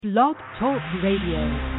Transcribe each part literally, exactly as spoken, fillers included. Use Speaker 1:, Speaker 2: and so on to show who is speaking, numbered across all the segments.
Speaker 1: Blog Talk Radio.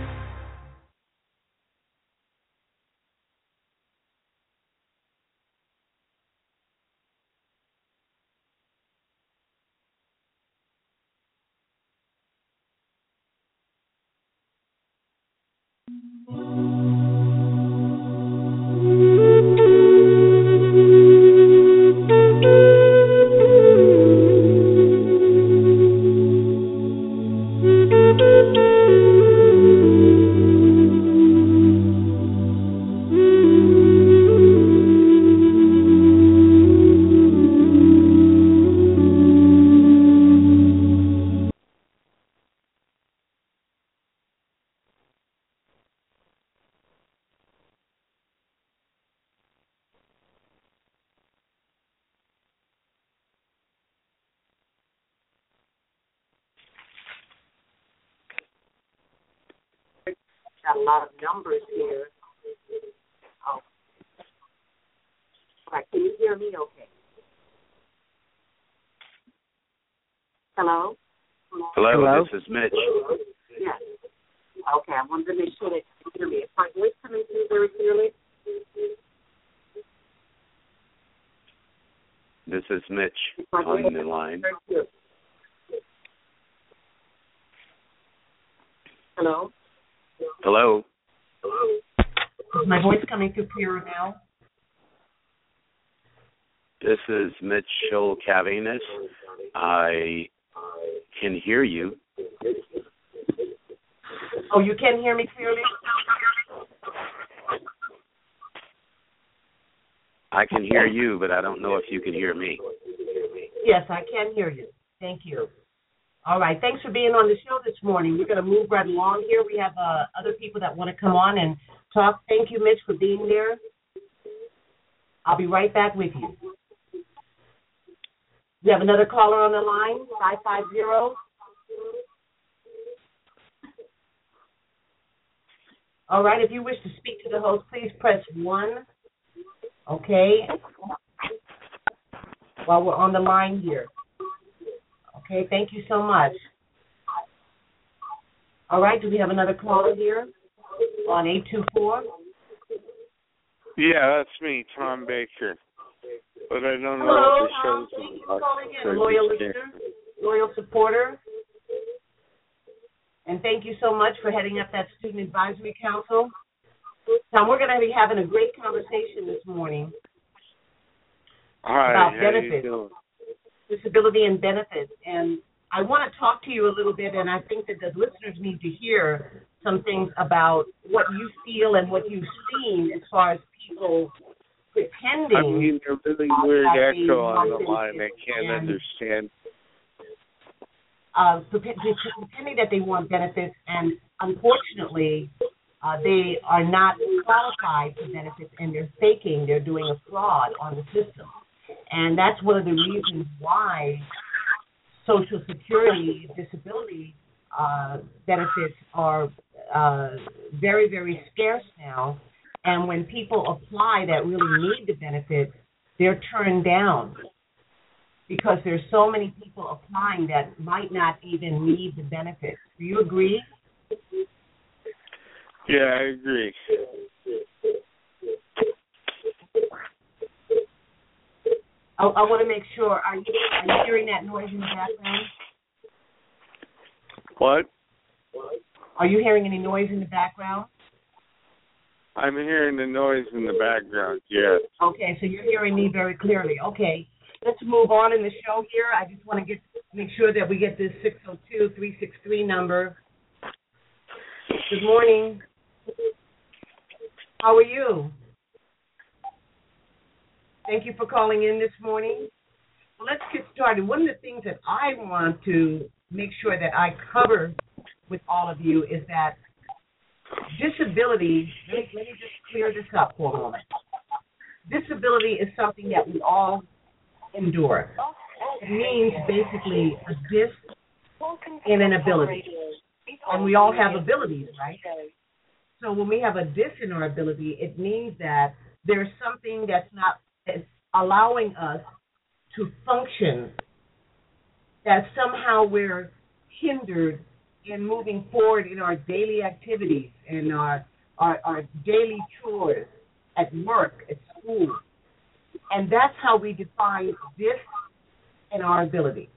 Speaker 2: Got a lot of numbers here. Oh, all right. Can you hear me okay? Hello?
Speaker 3: Hello,
Speaker 4: Hello?
Speaker 3: this is Mitch.
Speaker 2: Yes. Okay, I wanted to make sure that you can hear me. Is my voice coming through very clearly?
Speaker 3: This is Mitch
Speaker 2: Is my voice
Speaker 3: on the line.
Speaker 2: very clear? Hello?
Speaker 3: Hello,
Speaker 2: Is my voice coming through clearer now?
Speaker 3: this is Mitchell Cavinus. I can hear you.
Speaker 2: Oh, you can hear me clearly?
Speaker 3: I can hear you, but I don't know if you can hear me.
Speaker 2: Yes, I can hear you. Thank you. All right. Thanks for being on the show this morning. We're going to move right along here. We have uh, other people that want to come on and talk. Thank you, Mitch, for being there. I'll be right back with you. We have another caller on the line, five five zero. All right. If you wish to speak to the host, please press one. Okay. While we're on the line here. Okay, thank you so much. All right, do we have another caller here on eight two four?
Speaker 4: Yeah, that's me, Tom Baker. But I don't know
Speaker 2: Hello,
Speaker 4: what the
Speaker 2: Tom.
Speaker 4: show's
Speaker 2: Thank you
Speaker 4: about.
Speaker 2: for calling in.
Speaker 4: So
Speaker 2: A loyal
Speaker 4: just-
Speaker 2: listener, loyal supporter. And thank you so much for heading up that Student Advisory Council. Tom, we're going to be having a great conversation this morning
Speaker 4: Hi,
Speaker 2: about
Speaker 4: how
Speaker 2: benefits.
Speaker 4: you doing?
Speaker 2: Disability and benefits. And I want to talk to you a little bit, and I think that the listeners need to hear some things about what you feel and what you've seen as far as people pretending.
Speaker 4: I'm getting a really weird
Speaker 2: that they
Speaker 4: echo on
Speaker 2: want
Speaker 4: the line. I can't
Speaker 2: and,
Speaker 4: understand.
Speaker 2: Uh, pretend- pretending that they want benefits, and unfortunately, uh, they are not qualified for benefits, and they're faking. They're doing a fraud on the system. And that's one of the reasons why Social Security disability uh, benefits are uh, very, very scarce now. And when people apply that really need the benefits, they're turned down because there's so many people applying that might not even need the benefits. Do you agree?
Speaker 4: Yeah, I agree.
Speaker 2: I, I want to make sure. Are you, are you hearing that noise in the background?
Speaker 4: What?
Speaker 2: Are you hearing any noise in the background?
Speaker 4: I'm hearing the noise in the background, yes.
Speaker 2: Okay, so you're hearing me very clearly. Okay, let's move on in the show here. I just want to get make sure that we get this six oh two, three six three number. Good morning. How are you? Thank you for calling in this morning. Well, let's get started. One of the things that I want to make sure that I cover with all of you is that disability, let me, let me just clear this up for a moment. Disability is something that we all endure. It means basically a dis in an ability. And we all have abilities, right? So when we have a dis in our ability, it means that there's something that's not that's allowing us to function, that somehow we're hindered in moving forward in our daily activities, in our, our, our daily chores, at work, at school. And that's how we define this and our ability.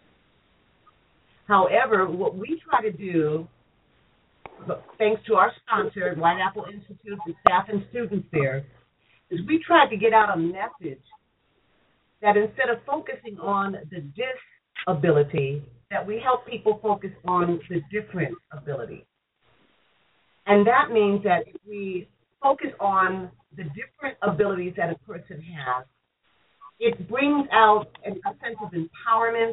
Speaker 2: However, what we try to do, thanks to our sponsor, White Apple Institute, the staff and students there, is we try to get out a message that instead of focusing on the disability, that we help people focus on the different ability. And that means that if we focus on the different abilities that a person has, it brings out a sense of empowerment,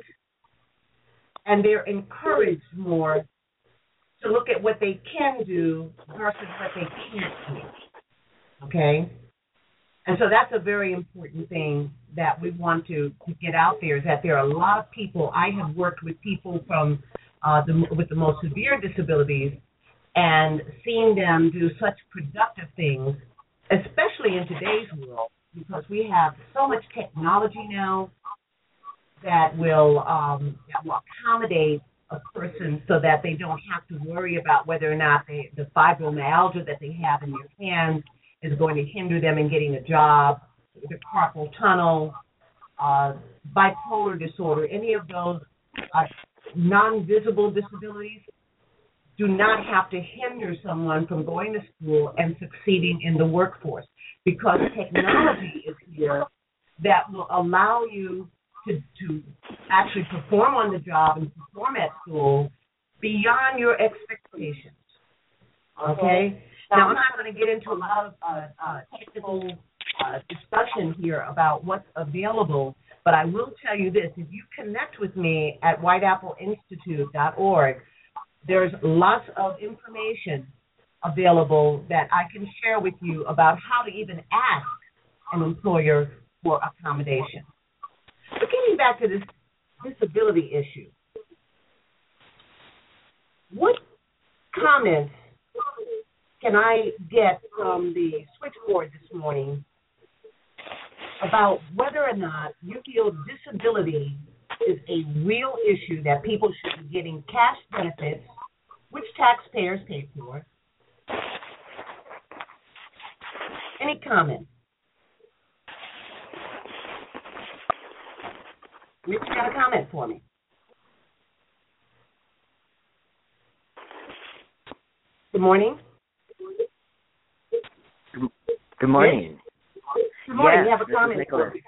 Speaker 2: and they're encouraged more to look at what they can do versus what they can't do, okay? And so that's a very important thing that we want to, to get out there, is that there are a lot of people. I have worked with people from uh, the, with the most severe disabilities and seen them do such productive things, especially in today's world, because we have so much technology now that will, um, that will accommodate a person so that they don't have to worry about whether or not they, the fibromyalgia that they have in their hands is going to hinder them in getting a job, the carpal tunnel, uh, bipolar disorder, any of those uh, non-visible disabilities do not have to hinder someone from going to school and succeeding in the workforce, because technology is here that will allow you to, to actually perform on the job and perform at school beyond your expectations. Okay? Now, I'm not going to get into a lot of uh, uh, technical uh, discussion here about what's available, but I will tell you this. If you connect with me at white apple institute dot org, there's lots of information available that I can share with you about how to even ask an employer for accommodation. But getting back to this disability issue, what comments can I get from the switchboard this morning about whether or not you feel disability is a real issue, that people should be getting cash benefits, which taxpayers pay for? Any comments? Rich, you got a comment for me? Good morning.
Speaker 5: Good morning.
Speaker 2: Good morning.
Speaker 5: Yes,
Speaker 2: you have a
Speaker 5: this
Speaker 2: comment
Speaker 5: is Nicholas.
Speaker 2: for me.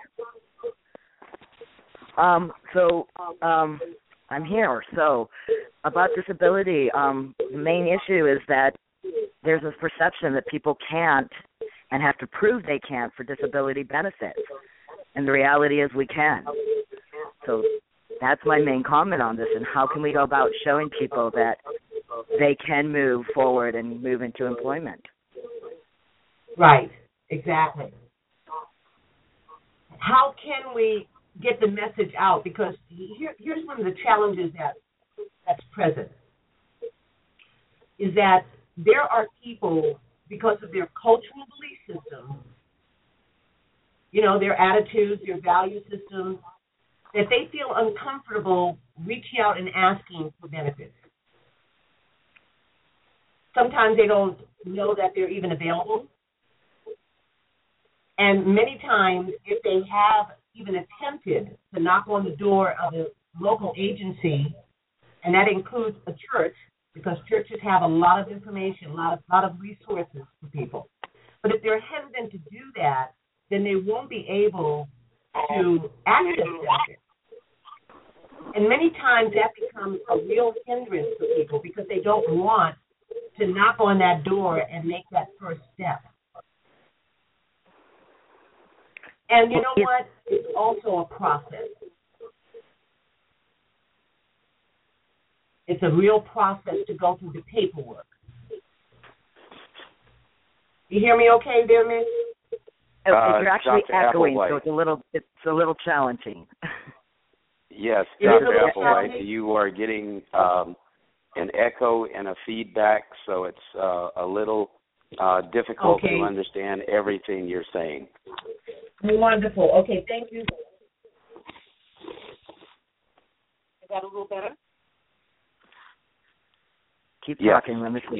Speaker 5: Um, so um, I'm here. So about disability, um, the main issue is that there's this perception that people can't and have to prove they can't for disability benefits. And the reality is we can. So that's my main comment on this, and how can we go about showing people that they can move forward and move into employment?
Speaker 2: Right, exactly. How can we get the message out? Because here, here's one of the challenges that that's present, is that there are people, because of their cultural belief system, you know, their attitudes, their value systems, that they feel uncomfortable reaching out and asking for benefits. Sometimes they don't know that they're even available. And many times, if they have even attempted to knock on the door of a local agency, and that includes a church, because churches have a lot of information, a lot of, lot of resources for people. But if they're hesitant to do that, then they won't be able to access benefits. And many times that becomes a real hindrance for people, because they don't want to knock on that door and make that first step. And you know what? It's also a process. It's a real process to go through the paperwork. You hear me okay there, Miss?
Speaker 3: Uh,
Speaker 5: You're actually
Speaker 3: Doctor
Speaker 5: echoing,
Speaker 3: Applewhite.
Speaker 5: so it's a little it's a little challenging.
Speaker 3: Yes,
Speaker 2: It is a
Speaker 3: Doctor
Speaker 2: little
Speaker 3: Applewhite,
Speaker 2: challenging.
Speaker 3: you are getting um, an echo and a feedback, so it's uh, a little uh, difficult
Speaker 2: Okay.
Speaker 3: to understand everything you're saying.
Speaker 2: Wonderful. Okay, thank you. Is that a little better?
Speaker 5: Keep
Speaker 3: Yes.
Speaker 5: talking. Let me see.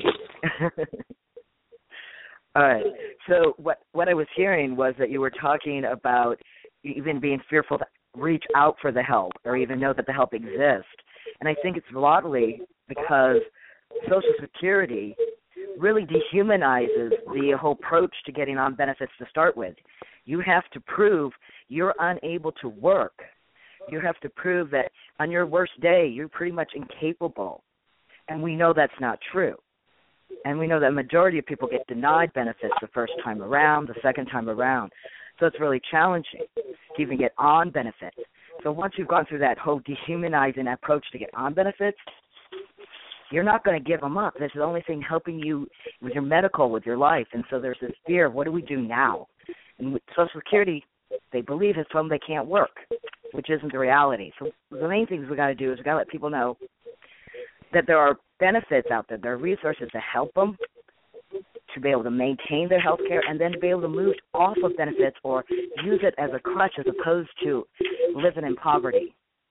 Speaker 5: All right. So what what I was hearing was that you were talking about even being fearful to reach out for the help or even know that the help exists. And I think it's broadly because Social Security really dehumanizes the whole approach to getting on benefits to start with. You have to prove you're unable to work. You have to prove that on your worst day, you're pretty much incapable. And we know that's not true. And we know that a majority of people get denied benefits the first time around, the second time around. So it's really challenging to even get on benefits. So once you've gone through that whole dehumanizing approach to get on benefits, you're not going to give them up. That's the only thing helping you with your medical, with your life. And so there's this fear of what do we do now? And with Social Security, they believe it's when they can't work, which isn't the reality. So the main things we got to do is we got to let people know that there are benefits out there. There are resources to help them to be able to maintain their health care and then to be able to move off of benefits or use it as a crutch as opposed to living in poverty.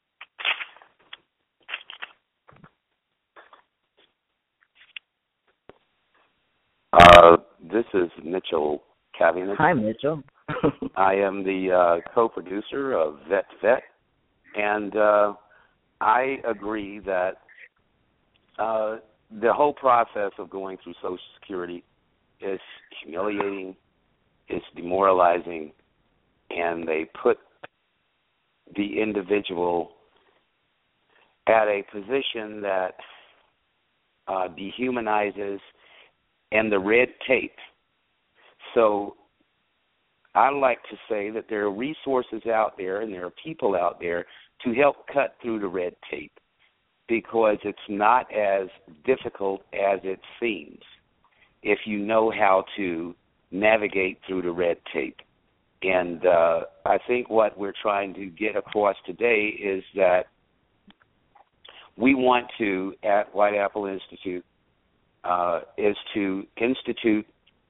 Speaker 3: Uh, this is Mitchell Cavinet.
Speaker 5: Hi, Mitchell.
Speaker 3: I am the uh, co-producer of Vet Vet, and uh, I agree that uh, the whole process of going through Social Security is humiliating, it's demoralizing, and they put the individual at a position that uh, dehumanizes and the red tape. So I like to say that there are resources out there and there are people out there to help cut through the red tape because it's not as difficult as it seems if you know how to navigate through the red tape. And uh, I think what we're trying to get across today is that we want to, at White Apple Institute, uh, is to institute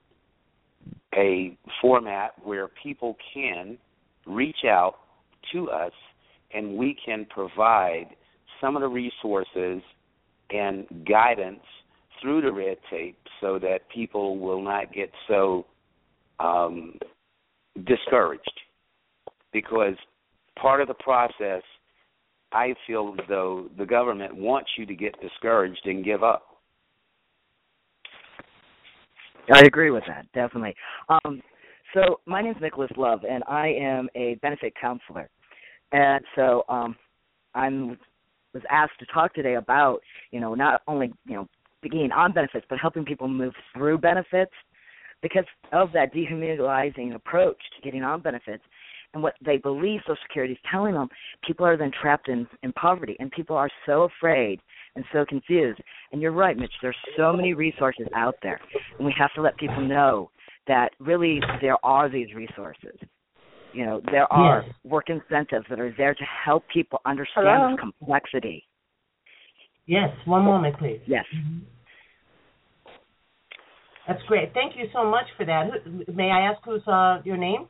Speaker 3: a format where people can reach out to us and we can provide some of the resources and guidance through the red tape so that people will not get so um, discouraged. Because part of the process, I feel as though the government wants you to get discouraged and give up.
Speaker 5: I agree with that, definitely. Um, so my name is Nicholas Love, and I am a benefit counselor. And so um, I was asked to talk today about, you know, not only, you know, being on benefits, but helping people move through benefits because of that dehumanizing approach to getting on benefits. And what they believe Social Security is telling them, people are then trapped in, in poverty, and people are so afraid and so confused. And you're right, Mitch, there's so many resources out there, and we have to let people know that really there are these resources. You know, there are
Speaker 2: yes.
Speaker 5: work incentives that are there to help people understand
Speaker 2: Hello?
Speaker 5: this complexity.
Speaker 2: Yes, one moment, please.
Speaker 5: Yes.
Speaker 2: Mm-hmm. That's great. Thank you so much for that. Who, may I ask who's uh, your name?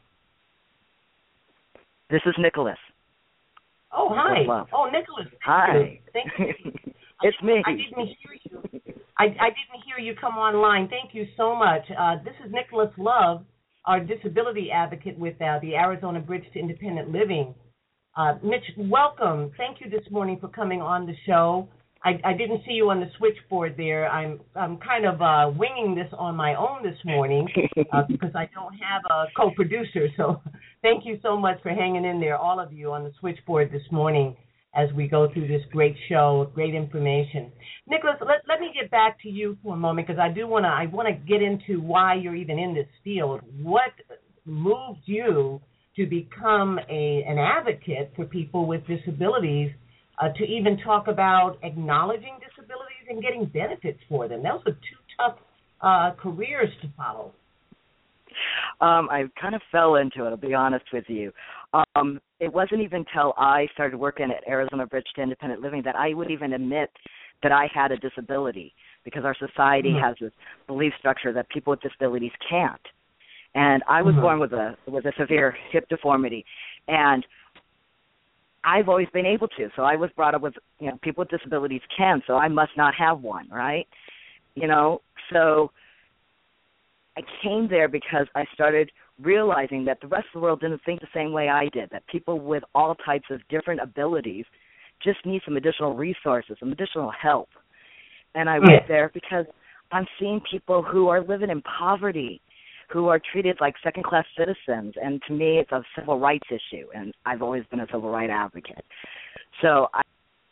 Speaker 5: This is Nicholas.
Speaker 2: Oh, hi.
Speaker 5: Love.
Speaker 2: Oh, Nicholas. Thank
Speaker 5: Hi.
Speaker 2: you. Thank you.
Speaker 5: It's me.
Speaker 2: I didn't hear you. I, I didn't hear you come online. Thank you so much. Uh, this is Nicholas Love, our disability advocate with uh, the Arizona Bridge to Independent Living. Uh, Mitch, welcome. Thank you this morning for coming on the show. I, I didn't see you on the switchboard there. I'm I'm kind of uh, winging this on my own this morning uh, because I don't have a co-producer. So thank you so much for hanging in there, all of you on the switchboard this morning as we go through this great show, great information. Nicholas, let, let me get back to you for a moment because I do want to I want to get into why you're even in this field. What moved you to become a an advocate for people with disabilities, uh, to even talk about acknowledging disabilities and getting benefits for them? Those are two tough uh, careers to follow.
Speaker 5: Um, I kind of fell into it, I'll be honest with you. Um, it wasn't even until I started working at Arizona Bridge to Independent Living that I would even admit that I had a disability, because our society mm-hmm. has this belief structure that people with disabilities can't. And I was mm-hmm. born with a with a severe hip deformity, and I've always been able to. So I was brought up with, you know, people with disabilities can, so I must not have one, right? You know, so I came there because I started realizing that the rest of the world didn't think the same way I did, that people with all types of different abilities just need some additional resources, some additional help. And I went there because I'm seeing people who are living in poverty, who are treated like second-class citizens, and to me it's a civil rights issue, and I've always been a civil rights advocate. So I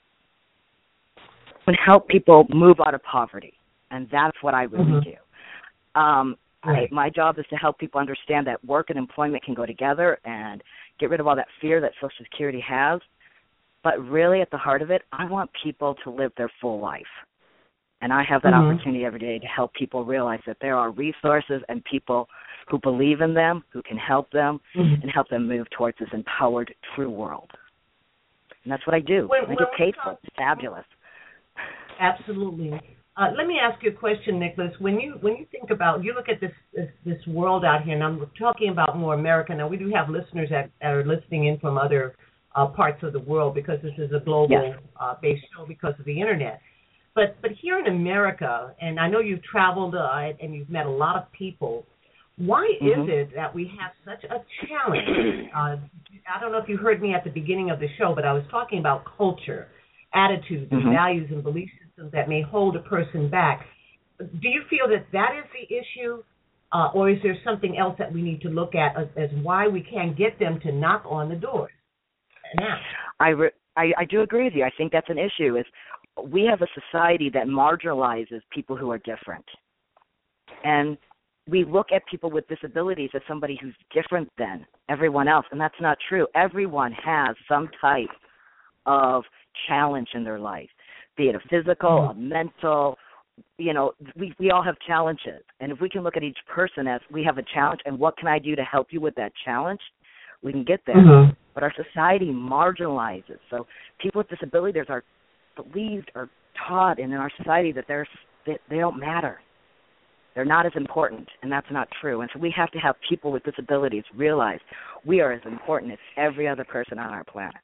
Speaker 5: would help people move out of poverty, and that's what I really mm-hmm. do. Um, right. I, my job is to help people understand that work and employment can go together and get rid of all that fear that Social Security has. But really, at the heart of it, I want people to live their full life. And I have that mm-hmm. opportunity every day to help people realize that there are resources and people who believe in them, who can help them, mm-hmm. and help them move towards this empowered, true world. And that's what I do. When, I get paid for it. It's fabulous.
Speaker 2: Absolutely. Uh, let me ask you a question, Nicholas. When you when you think about, you look at this, this this world out here, and I'm talking about more America. Now, we do have listeners that are listening in from other uh, parts of the world because this is a global yes. uh, based show because of the internet. But but here in America, and I know you've traveled uh, and you've met a lot of people, why mm-hmm. is it that we have such a challenge? Uh, I don't know if you heard me at the beginning of the show, but I was talking about culture, attitudes, mm-hmm. and values and belief systems that may hold a person back. Do you feel that that is the issue, uh, or is there something else that we need to look at as, as why we can't get them to knock on the doors now?
Speaker 5: I, re- I, I do agree with you. I think that's an issue. Is we have a society that marginalizes people who are different. And we look at people with disabilities as somebody who's different than everyone else, and that's not true. Everyone has some type of challenge in their life, be it a physical, mm-hmm. a mental, you know, we, we all have challenges. And if we can look at each person as we have a challenge and what can I do to help you with that challenge, we can get there. Mm-hmm. But our society marginalizes. So people with disabilities are believed or taught in our society that they're, they, they don't matter. They're not as important, and that's not true. And so we have to have people with disabilities realize we are as important as every other person on our planet.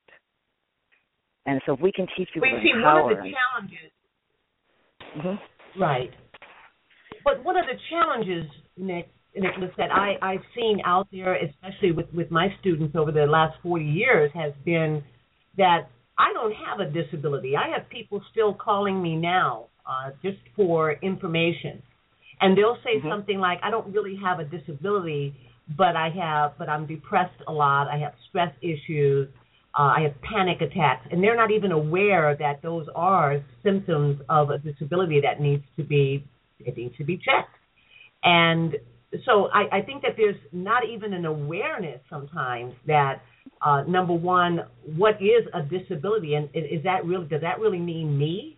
Speaker 5: And so if we can teach people
Speaker 2: we see
Speaker 5: empower.
Speaker 2: One of the challenges.
Speaker 5: Mm-hmm.
Speaker 2: Right. But one of the challenges, Nick, Nicholas, that I, I've seen out there, especially with, with my students over the last forty years, has been that I don't have a disability. I have people still calling me now uh, just for information. And they'll say mm-hmm. something like, I don't really have a disability, but I have, but I'm depressed a lot. I have stress issues. Uh, I have panic attacks. And they're not even aware that those are symptoms of a disability that needs to be, it needs to be checked. And so I, I think that there's not even an awareness sometimes that, uh, number one, what is a disability? And is that really, does that really mean me?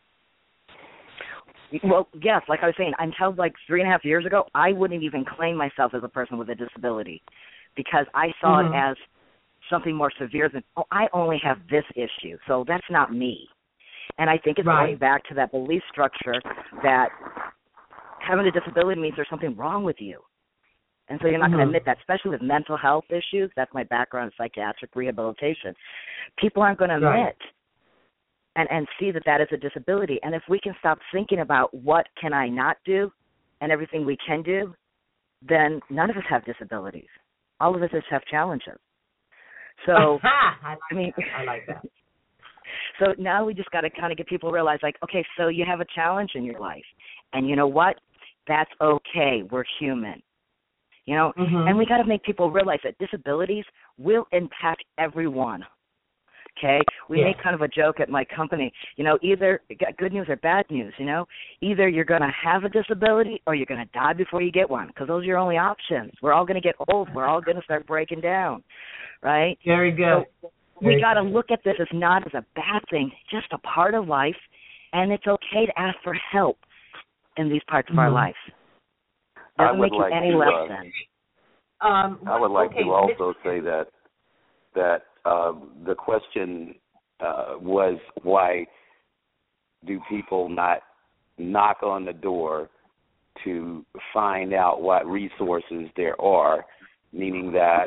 Speaker 5: Well, yes, like I was saying, until like three and a half years ago, I wouldn't even claim myself as a person with a disability because I saw mm-hmm. it as something more severe than, oh, I only have this issue, so that's not me. And I think it's right. going back to that belief structure that having a disability means there's something wrong with you. And so you're not mm-hmm. going to admit that, especially with mental health issues. That's my background in psychiatric rehabilitation. People aren't going to admit right. and, and see that that is a disability. And if we can stop thinking about what can I not do and everything we can do, then none of us have disabilities. All of us just have challenges. So,
Speaker 2: I, like
Speaker 5: I mean,
Speaker 2: that. I like that.
Speaker 5: So now we just got to kind of get people to realize, like, okay, so you have a challenge in your life. And you know what? That's okay. We're human. You know, mm-hmm. and we got to make people realize that disabilities will impact everyone. Okay? We yeah. make kind of a joke at my company, you know, either good news or bad news, you know. Either you're going to have a disability or you're going to die before you get one because those are your only options. We're all going to get old. We're all going to start breaking down, right?
Speaker 2: Very good.
Speaker 5: So we got to look at this as not as a bad thing, just a part of life, and it's okay to ask for help in these parts of mm-hmm. our life. Doesn't
Speaker 3: I would
Speaker 5: make
Speaker 3: like
Speaker 5: you any
Speaker 3: to,
Speaker 5: less
Speaker 3: uh,
Speaker 5: than.
Speaker 2: Um,
Speaker 3: I would like
Speaker 2: okay.
Speaker 3: to also say that that uh, the question uh, was why do people not knock on the door to find out what resources there are, meaning that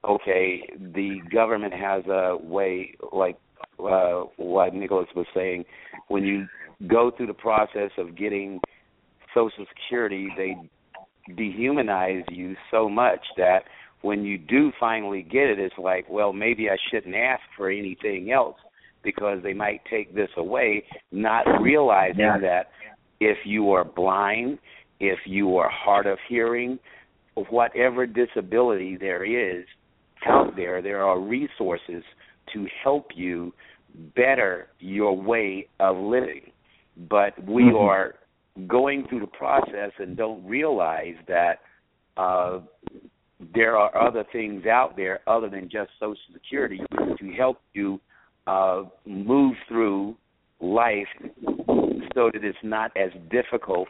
Speaker 3: okay, the government has a way, like uh, what Nicholas was saying, when you go through the process of getting Social Security, they dehumanize you so much that when you do finally get it, it's like, well, maybe I shouldn't ask for anything else because they might take this away, not realizing yeah. that if you are blind, if you are hard of hearing, whatever disability there is out there, there are resources to help you better your way of living. But we mm-hmm. are going through the process and don't realize that uh, there are other things out there other than just Social Security to help you uh, move through life so that it's not as difficult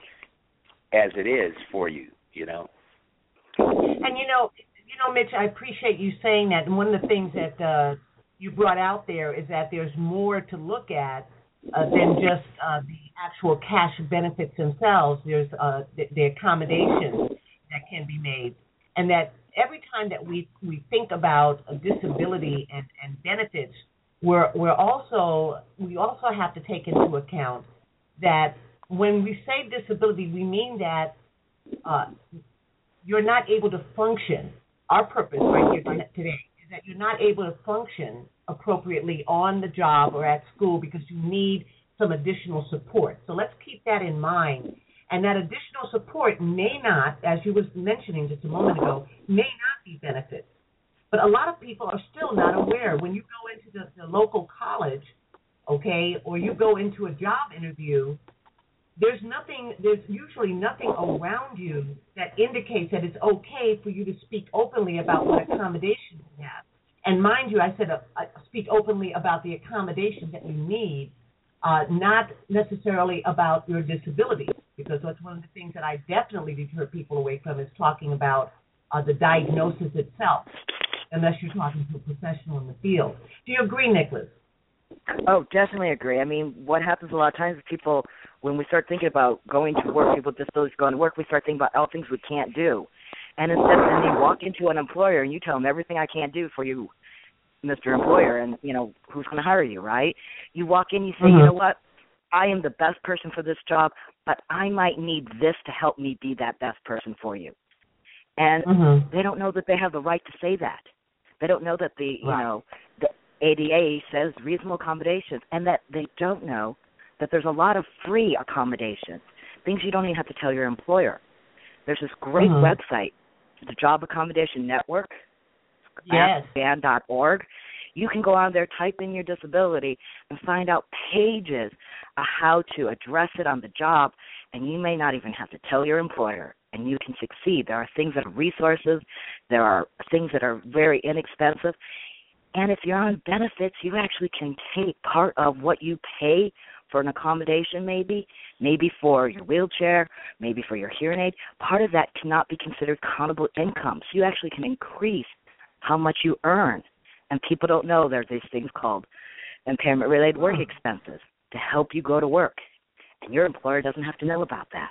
Speaker 3: as it is for you, you know.
Speaker 2: And, you know, you know, Mitch, I appreciate you saying that. And one of the things that uh, you brought out there is that there's more to look at uh, than just uh, the actual cash benefits themselves. There's uh, the, the accommodations that can be made. And that every time that we, we think about a disability and, and benefits, we're, we're also, we also have to take into account that when we say disability, we mean that uh, you're not able to function. Our purpose right here today is that you're not able to function appropriately on the job or at school because you need some additional support. So let's keep that in mind. And that additional support may not, as you was mentioning just a moment ago, may not be benefits. But a lot of people are still not aware. When you go into the, the local college, okay, or you go into a job interview, there's nothing, there's usually nothing around you that indicates that it's okay for you to speak openly about what accommodations you have. And mind you, I said uh, speak openly about the accommodations that you need, uh, not necessarily about your disability, because that's one of the things that I definitely deter people away from is talking about uh, the diagnosis itself, unless you're talking to a professional in the field. Do you agree, Nicholas?
Speaker 5: Oh, definitely agree. I mean, what happens a lot of times is people, when we start thinking about going to work, people with disabilities going to work, we start thinking about all things we can't do. And instead, then you walk into an employer and you tell them everything I can't do for you, Mister Employer, and, you know, who's going to hire you, right? You walk in, you say, mm-hmm. you know what, I am the best person for this job, but I might need this to help me be that best person for you. And mm-hmm. they don't know that they have the right to say that. They don't know that the, you right. know, the A D A says reasonable accommodations, and that they don't know that there's a lot of free accommodations, things you don't even have to tell your employer. There's this great mm-hmm. website, the Job Accommodation Network,
Speaker 2: yes.
Speaker 5: ban dot org. You can go on there, type in your disability, and find out pages of how to address it on the job, and you may not even have to tell your employer, and you can succeed. There are things that are resources. There are things that are very inexpensive. And if you're on benefits, you actually can take part of what you pay for an accommodation maybe, maybe for your wheelchair, maybe for your hearing aid. Part of that cannot be considered countable income. So you actually can increase how much you earn. And people don't know there's these things called impairment-related work expenses to help you go to work. And your employer doesn't have to know about that.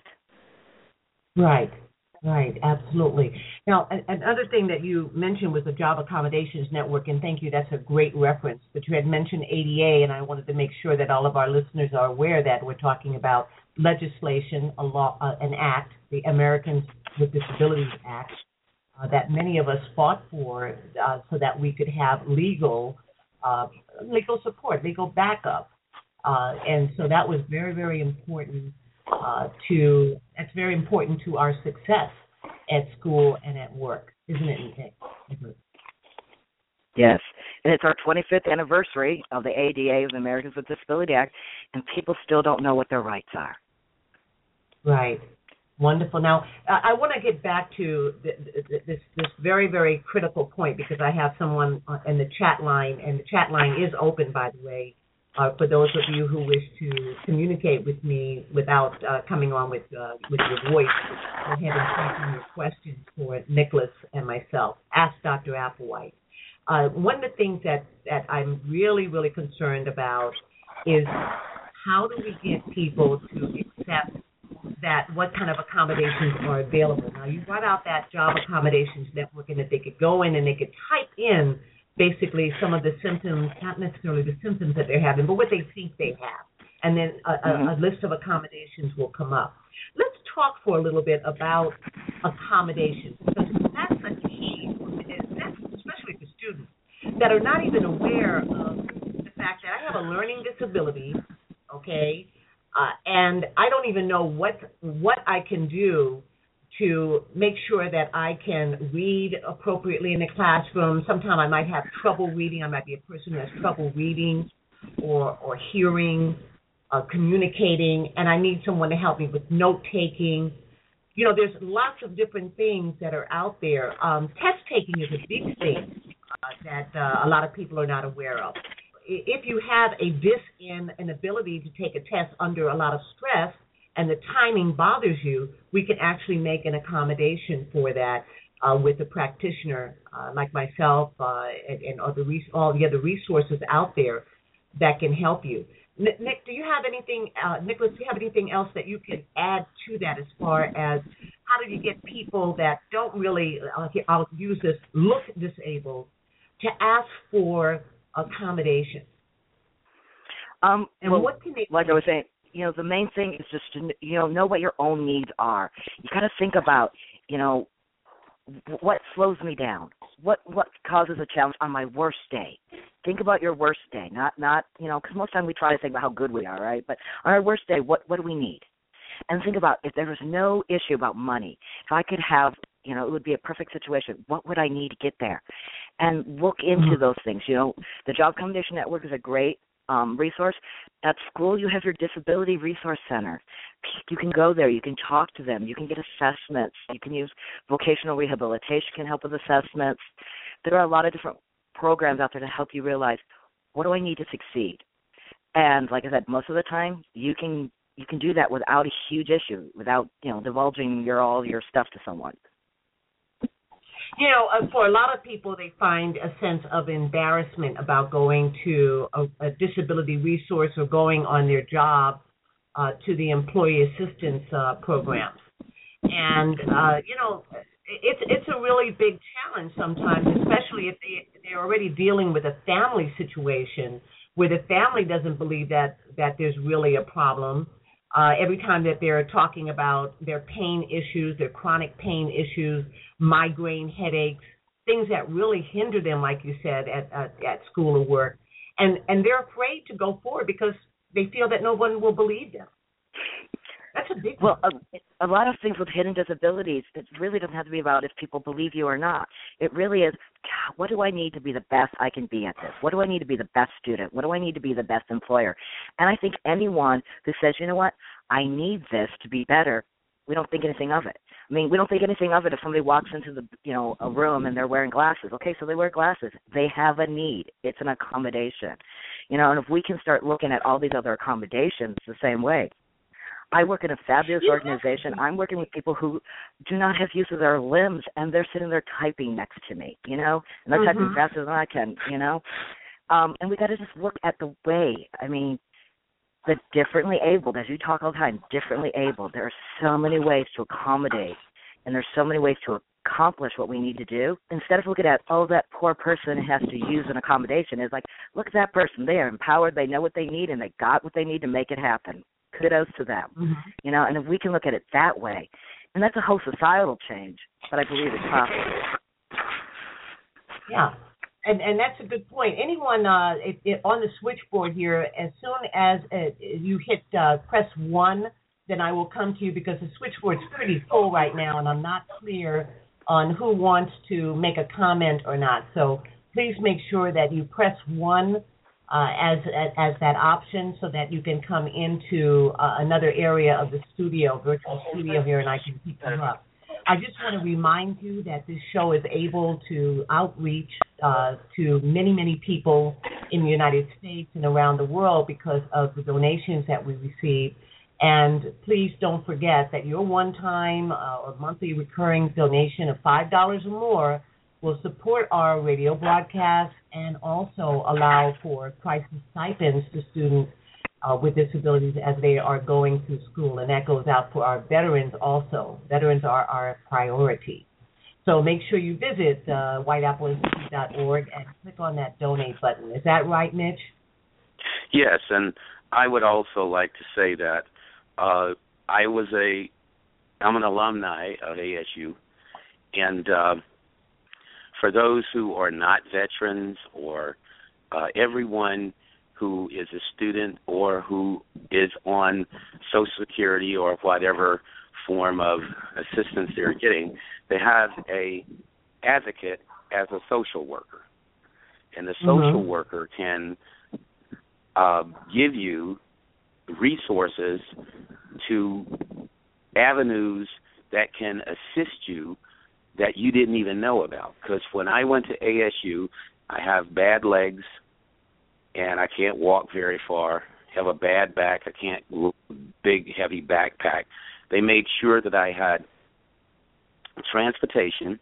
Speaker 2: Right. Right, absolutely. Now, another thing that you mentioned was the Job Accommodations Network, and thank you, that's a great reference. But you had mentioned A D A, and I wanted to make sure that all of our listeners are aware that we're talking about legislation, a law, uh, an act, the Americans with Disabilities Act, uh, that many of us fought for uh, so that we could have legal, uh, legal support, legal backup. Uh, and so that was very, very important. Uh, to that's very important to our success at school and at work, isn't it, Nick?
Speaker 5: Yes, and it's our twenty-fifth anniversary of the A D A, of the Americans with Disabilities Act, and people still don't know what their rights are.
Speaker 2: Right. Wonderful. Now, I want to get back to this this very, very critical point because I have someone in the chat line, and the chat line is open, by the way. Uh, for those of you who wish to communicate with me without uh, coming on with uh, with your voice, go ahead and type in your questions for Nicholas and myself. Ask Doctor Applewhite. Uh, one of the things that, that I'm really, really concerned about is how do we get people to accept that what kind of accommodations are available. Now, you brought out that Job Accommodations Network and that they could go in and they could type in basically some of the symptoms, not necessarily the symptoms that they're having, but what they think they have. And then a, mm-hmm. a, a list of accommodations will come up. Let's talk for a little bit about accommodations, because that's a key, especially for students that are not even aware of the fact that I have a learning disability, okay, uh, and I don't even know what what I can do to make sure that I can read appropriately in the classroom. Sometimes I might have trouble reading. I might be a person who has trouble reading or or hearing, uh, communicating, and I need someone to help me with note-taking. You know, there's lots of different things that are out there. Um, test-taking is a big thing uh, that uh, a lot of people are not aware of. If you have a dis in an ability to take a test under a lot of stress, and the timing bothers you, we can actually make an accommodation for that uh, with a practitioner uh, like myself uh, and, and all, the res- all the other resources out there that can help you. N- Nick, do you have anything, uh, Nicholas, do you have anything else that you can add to that as far as how do you get people that don't really, uh, I'll use this, look disabled, to ask for accommodation?
Speaker 5: Um,
Speaker 2: and
Speaker 5: well,
Speaker 2: what can they
Speaker 5: like
Speaker 2: do?
Speaker 5: I was saying, you know, the main thing is just to, you know, know what your own needs are. You got to think about, you know, what slows me down, what what causes a challenge on my worst day. Think about your worst day, not, not you know, because most of the time we try to think about how good we are, right? But on our worst day, what, what do we need? And think about if there was no issue about money, if I could have, you know, it would be a perfect situation. What would I need to get there? And look into mm-hmm. those things. You know, the Job Accommodation Network is a great Um, resource. At school, you have your Disability Resource Center. You can go there. You can talk to them. You can get assessments. You can use vocational rehabilitation can help with assessments. There are a lot of different programs out there to help you realize, what do I need to succeed? And like I said, most of the time, you can you can do that without a huge issue, without, you know, divulging your all your stuff to someone.
Speaker 2: You know, uh, for a lot of people, they find a sense of embarrassment about going to a, a disability resource or going on their job uh, to the employee assistance uh, programs. And, uh, you know, it's it's a really big challenge sometimes, especially if they, they're already dealing with a family situation where the family doesn't believe that, that there's really a problem. Uh, every time that they're talking about their pain issues, their chronic pain issues, migraine headaches, things that really hinder them, like you said, at, at, at school or work. And, and they're afraid to go forward because they feel that no one will believe them. That's a big
Speaker 5: Well,
Speaker 2: one.
Speaker 5: a, a lot of things with hidden disabilities, it really doesn't have to be about if people believe you or not. It really is, God, what do I need to be the best I can be at this? What do I need to be the best student? What do I need to be the best employer? And I think anyone who says, you know what, I need this to be better, we don't think anything of it. I mean, we don't think anything of it if somebody walks into the, you know, a room and they're wearing glasses. Okay, so they wear glasses. They have a need. It's an accommodation. You know, and if we can start looking at all these other accommodations the same way. I work in a fabulous organization. I'm working with people who do not have use of their limbs, and they're sitting there typing next to me, you know, and they're mm-hmm. typing faster than I can, you know. Um, and we got to just look at the way, I mean, the differently abled, as you talk all the time, differently abled. There are so many ways to accommodate, and there's so many ways to accomplish what we need to do. Instead of looking at, oh, that poor person has to use an accommodation, it's like, look at that person. They are empowered. They know what they need, and they got what they need to make it happen. Kudos to them, mm-hmm. you know, and if we can look at it that way, and that's a whole societal change, but I believe it's possible.
Speaker 2: Yeah, and and that's a good point. Anyone uh, it, it, on the switchboard here, as soon as uh, you hit uh, press one, then I will come to you because the switchboard's pretty full right now, and I'm not clear on who wants to make a comment or not. So please make sure that you press one Uh, as, as as that option so that you can come into uh, another area of the studio, virtual studio here, and I can pick you up. I just want to remind you that this show is able to outreach uh, to many, many people in the United States and around the world because of the donations that we receive. And please don't forget that your one-time uh, or monthly recurring donation of five dollars or more will support our radio broadcast and also allow for crisis stipends to students uh, with disabilities as they are going through school. And that goes out for our veterans also. Veterans are our priority. So make sure you visit uh, white apple institute dot org and click on that donate button. Is that right, Mitch?
Speaker 3: Yes, and I would also like to say that uh, I was a, I'm an alumni of A S U, and uh, for those who are not veterans or uh, everyone who is a student or who is on Social Security or whatever form of assistance they're getting, they have a advocate as a social worker. And the social mm-hmm. worker can uh, give you resources to avenues that can assist you that you didn't even know about. Because when I went to A S U, I have bad legs, and I can't walk very far, have a bad back, I can't move a big, heavy backpack. They made sure that I had transportation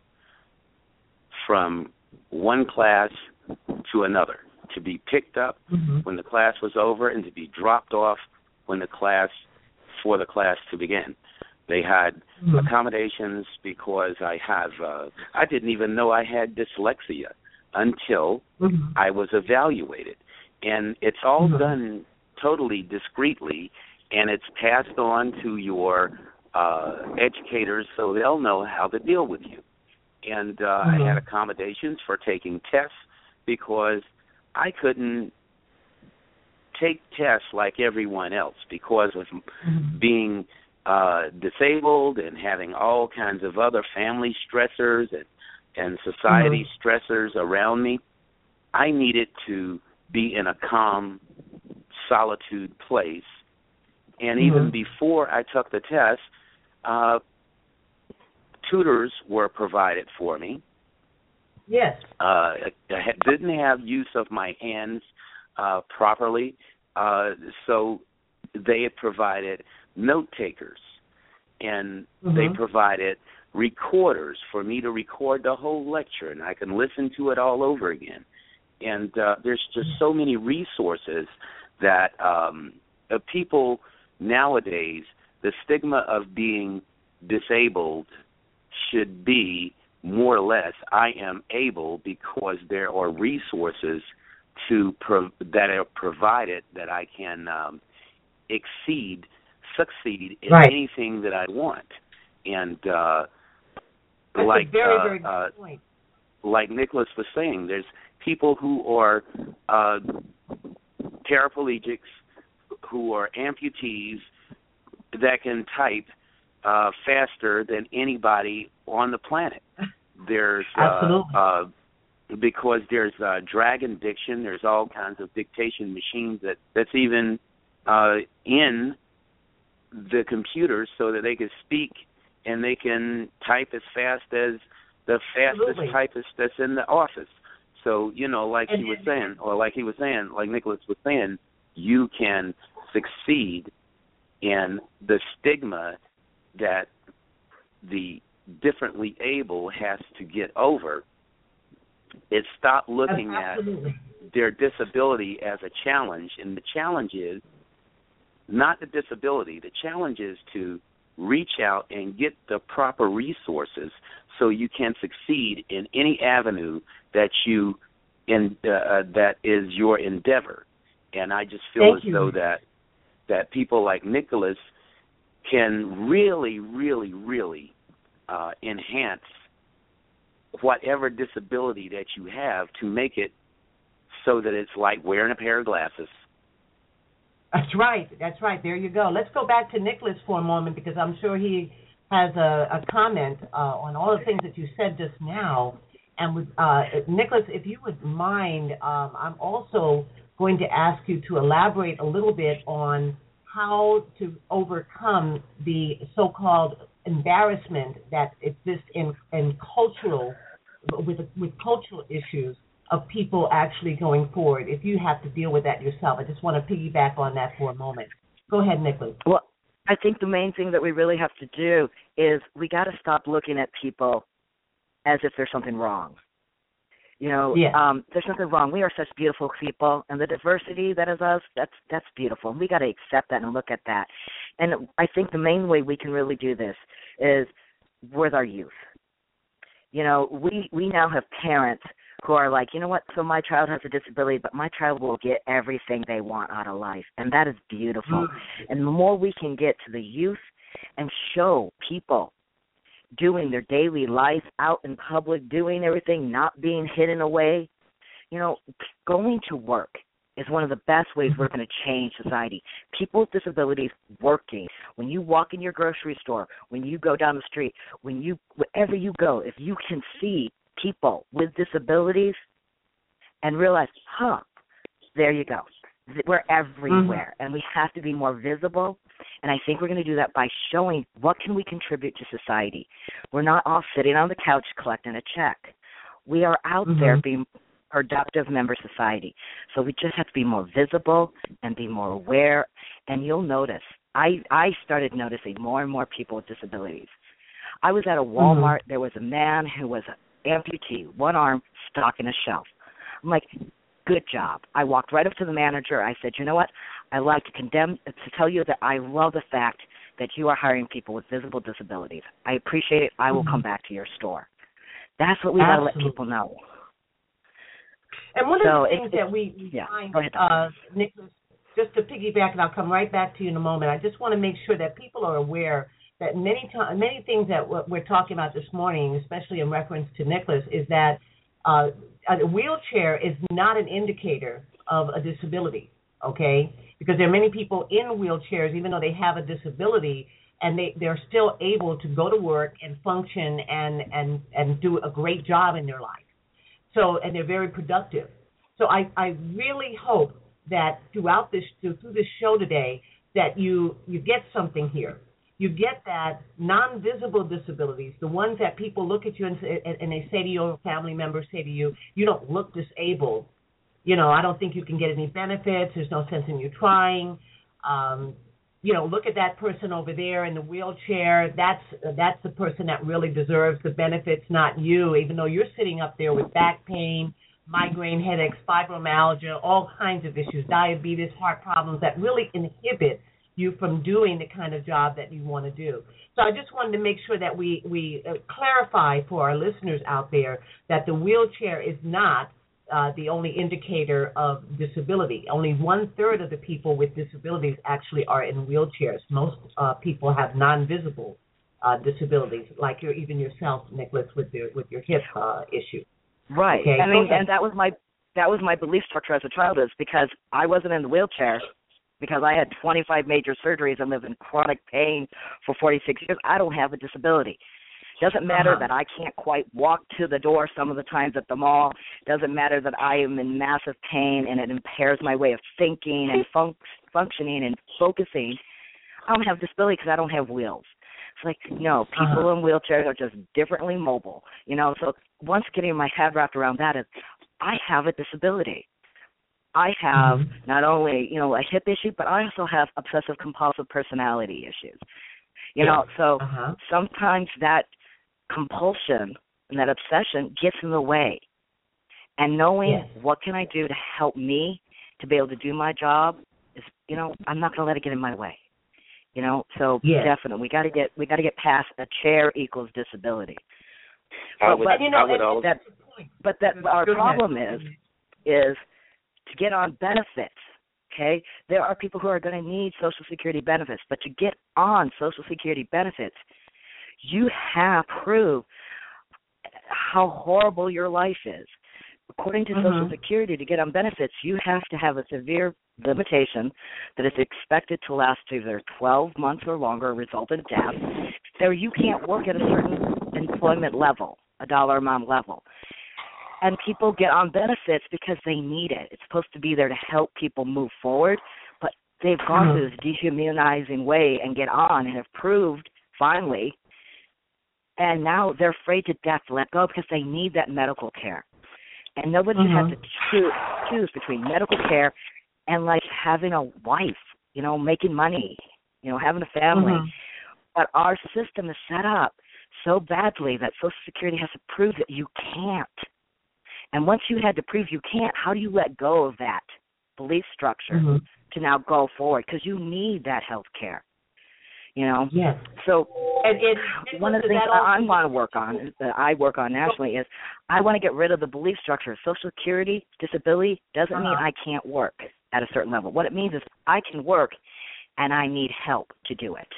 Speaker 3: from one class to another, to be picked up mm-hmm. when the class was over and to be dropped off when the class, for the class to begin. They had mm-hmm. accommodations because I have, uh, I didn't even know I had dyslexia until mm-hmm. I was evaluated. And it's all mm-hmm. done totally discreetly, and it's passed on to your uh, educators so they'll know how to deal with you. And uh, mm-hmm. I had accommodations for taking tests because I couldn't take tests like everyone else because of mm-hmm. being uh, disabled and having all kinds of other family stressors and, and society mm-hmm. stressors around me. I needed to be in a calm, solitude place. And mm-hmm. even before I took the test, uh, tutors were provided for me.
Speaker 2: Yes.
Speaker 3: Uh, I didn't have use of my hands uh, properly, uh, so they had provided note takers, and mm-hmm. they provided recorders for me to record the whole lecture, and I can listen to it all over again. And uh, there's just so many resources that um, uh, people nowadays, the stigma of being disabled should be more or less, I am able because there are resources to pro- that are provided that I can um, exceed, succeed in
Speaker 2: right.
Speaker 3: anything that I want. And uh,
Speaker 2: That's
Speaker 3: like
Speaker 2: a very,
Speaker 3: uh,
Speaker 2: very good
Speaker 3: uh,
Speaker 2: point.
Speaker 3: Like Nicholas was saying, there's people who are uh, paraplegics, who are amputees that can type uh, faster than anybody on the planet. There's uh, uh, because there's uh, dragon diction. There's all kinds of dictation machines that that's even uh, in the computers so that they can speak and they can type as fast as the fastest
Speaker 2: Absolutely.
Speaker 3: typist that's in the office. So, you know, like
Speaker 2: and,
Speaker 3: he was saying, or like he was saying, like Nicholas was saying, you can succeed in the stigma that the differently able has to get over. Is stop looking
Speaker 2: Absolutely.
Speaker 3: at their disability as a challenge, and the challenge is not the disability. The challenge is to reach out and get the proper resources so you can succeed in any avenue that you in uh, that is your endeavor. And I just feel
Speaker 2: Thank
Speaker 3: as
Speaker 2: you.
Speaker 3: though that that people like Nicholas can really, really, really uh, enhance whatever disability that you have to make it so that it's like wearing a pair of glasses.
Speaker 2: That's right. That's right. There you go. Let's go back to Nicholas for a moment because I'm sure he has a, a comment uh, on all the things that you said just now. And with, uh, Nicholas, if you would mind, um, I'm also going to ask you to elaborate a little bit on how to overcome the so-called embarrassment that exists in, in cultural, with with cultural issues of people actually going forward. If you have to deal with that yourself, I just want to piggyback on that for a moment. Go ahead, Nicholas.
Speaker 5: Well, I think the main thing that we really have to do is we got to stop looking at people as if there's something wrong. You know,
Speaker 2: yeah.
Speaker 5: um, there's nothing wrong. We are such beautiful people, and the diversity that is us, that's that's beautiful. We got to accept that and look at that. And I think the main way we can really do this is with our youth. You know, we, we now have parents who are like, you know what, so my child has a disability, but my child will get everything they want out of life. And that is beautiful. Mm-hmm. And the more we can get to the youth and show people doing their daily life out in public, doing everything, not being hidden away, you know, going to work is one of the best ways we're going to change society. People with disabilities working. When you walk in your grocery store, when you go down the street, when you, wherever you go, if you can see people with disabilities and realize, huh, there you go. We're everywhere, mm-hmm. and we have to be more visible. And I think we're going to do that by showing what can we contribute to society. We're not all sitting on the couch collecting a check. We are out mm-hmm. there being productive member society. So we just have to be more visible and be more aware. And you'll notice, I, I started noticing more and more people with disabilities. I was at a Walmart. Mm-hmm. There was a man who was an amputee, one arm, stocking a shelf. I'm like, good job. I walked right up to the manager. I said, you know what? I like to condemn, to tell you that I love the fact that you are hiring people with visible disabilities. I appreciate it. I will mm-hmm. come back to your store. That's what we got to let people know.
Speaker 2: And one
Speaker 5: so
Speaker 2: of the things that we, we
Speaker 5: yeah,
Speaker 2: find, uh, Nicholas, just to piggyback, and I'll come right back to you in a moment, I just want to make sure that people are aware that many to- many things that we're talking about this morning, especially in reference to Nicholas, is that uh, a wheelchair is not an indicator of a disability, okay? Because there are many people in wheelchairs, even though they have a disability, and they, they're still able to go to work and function and, and, and do a great job in their life. So, and they're very productive. So I, I really hope that throughout this, through this show today, that you, you get something here. You get that non-visible disabilities, the ones that people look at you and, and, and they say to your family members, say to you, you don't look disabled. You know, I don't think you can get any benefits. There's no sense in you trying. Um, you know, look at that person over there in the wheelchair. That's that's the person that really deserves the benefits, not you, even though you're sitting up there with back pain, migraine headaches, fibromyalgia, all kinds of issues, diabetes, heart problems that really inhibit you from doing the kind of job that you want to do. So I just wanted to make sure that we, we uh, clarify for our listeners out there that the wheelchair is not uh, the only indicator of disability. Only one-third of the people with disabilities actually are in wheelchairs. Most uh, people have non-visible uh, disabilities, like your, even yourself, Nicholas, with your, with your hip uh, issue.
Speaker 5: Right.
Speaker 2: Okay?
Speaker 5: I mean, and that was my that was my belief structure as a child, is because I wasn't in the wheelchair, because I had twenty-five major surgeries and live in chronic pain for forty-six years. I don't have a disability. Doesn't matter uh-huh. that I can't quite walk to the door some of the times at the mall. Doesn't matter that I am in massive pain and it impairs my way of thinking and fun- functioning and focusing. I don't have disability because I don't have wheels. It's like, no, people uh-huh. in wheelchairs are just differently mobile. You know, so once getting my head wrapped around that is, I have a disability. I have mm-hmm. not only, you know, a hip issue, but I also have obsessive compulsive personality issues. You yeah. know, so uh-huh. sometimes that compulsion and that obsession gets in the way. And knowing yes. what can I do to help me to be able to do my job is, you know, I'm not going to let it get in my way. You know, so yes. definitely we got to get we got to get past a chair equals disability.
Speaker 3: I
Speaker 5: but
Speaker 3: would,
Speaker 5: but,
Speaker 3: you know, I would always,
Speaker 5: that, but that our problem is is to get on benefits, okay? There are people who are going to need Social Security benefits, but to get on Social Security benefits, you have to prove how horrible your life is. According to mm-hmm. Social Security, to get on benefits, you have to have a severe limitation that is expected to last either twelve months or longer, result in death. There, you can't work at a certain employment level, a dollar amount level. And people get on benefits because they need it. It's supposed to be there to help people move forward, but they've gone mm-hmm. through this dehumanizing way and get on and have proved, finally, and now they're afraid to death to let go because they need that medical care. And nobody mm-hmm. has to choose, choose between medical care and, like, having a wife, you know, making money, you know, having a family. Mm-hmm. But our system is set up so badly that Social Security has to prove that you can't. And once you had to prove you can't, how do you let go of that belief structure mm-hmm. to now go forward? Because you need that health care, you know?
Speaker 2: Yes.
Speaker 5: So
Speaker 2: And it,
Speaker 5: one of the
Speaker 2: does
Speaker 5: things
Speaker 2: that
Speaker 5: that
Speaker 2: also-
Speaker 5: I want to work on, that I work on nationally, is I want to get rid of the belief structure. Social Security, disability doesn't
Speaker 2: Uh-huh.
Speaker 5: mean I can't work at a certain level. What it means is I can work, and I need help to do it.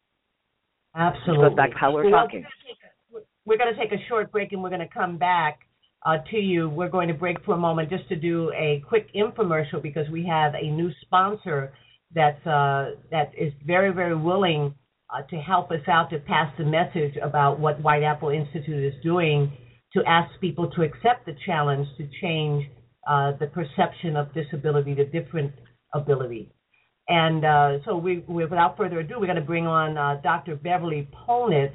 Speaker 2: Absolutely.
Speaker 5: Which goes back to how we're
Speaker 2: Well,
Speaker 5: talking.
Speaker 2: We're going to take a short break, and we're going to come back uh, to you. We're going to break for a moment just to do a quick infomercial because we have a new sponsor that's uh, that is very, very willing uh, to help us out to pass the message about what White Apple Institute is doing to ask people to accept the challenge to change uh, the perception of disability to different ability. And uh, so we, we, without further ado, we're going to bring on uh, Doctor Beverly Polnitz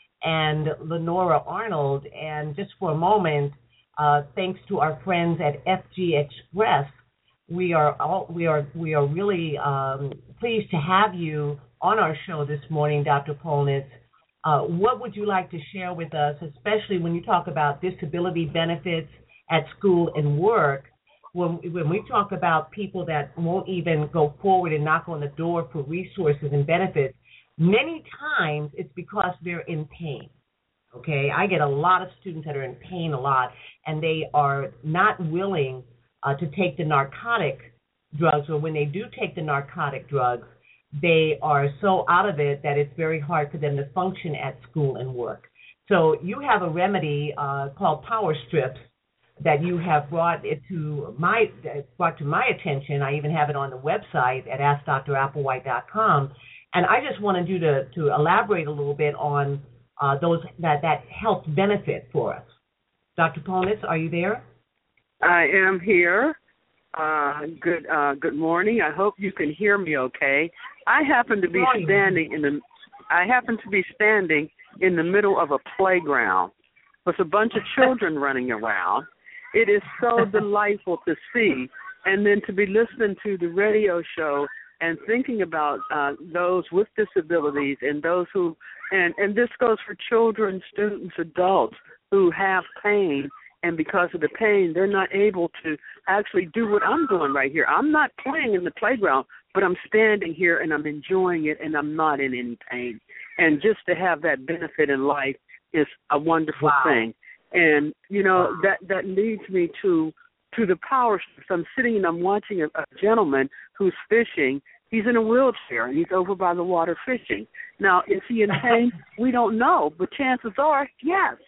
Speaker 2: and Lenora Arnold. And just for a moment, uh, thanks to our friends at F G Express, we are all, we are we are really um, pleased to have you on our show this morning, Doctor Polnitz. Uh, what would you like to share with us, especially when you talk about disability benefits at school and work? When, when we talk about people that won't even go forward and knock on the door for resources and benefits, many times it's because they're in pain, okay? I get a lot of students that are in pain a lot, and they are not willing uh, to take the narcotic drugs, or when they do take the narcotic drugs, they are so out of it that it's very hard for them to function at school and work. So you have a remedy uh, called Power Strips that you have brought it to my brought to my attention. I even have it on the website at ask dr applewhite dot com. And I just wanted you to, to elaborate a little bit on uh, those that, that health benefit for us. Doctor Polnitz, are you there?
Speaker 4: I am here. Uh, good uh, good morning. I hope you can hear me okay. I happen to be standing in the I happen to be standing in the middle of a playground with a bunch of children running around. It is so delightful to see, and then to be listening to the radio show and thinking about uh, those with disabilities and those who, and, and this goes for children, students, adults who have pain, and because of the pain, they're not able to actually do what I'm doing right here. I'm not playing in the playground, but I'm standing here and I'm enjoying it, and I'm not in any pain. And just to have that benefit in life is a wonderful
Speaker 2: wow.
Speaker 4: thing. And, you know, that, that leads me to to the power strips. I'm sitting and I'm watching a, a gentleman who's fishing. He's in a wheelchair, and he's over by the water fishing. Now, is he in pain? We don't know, but chances are, yes.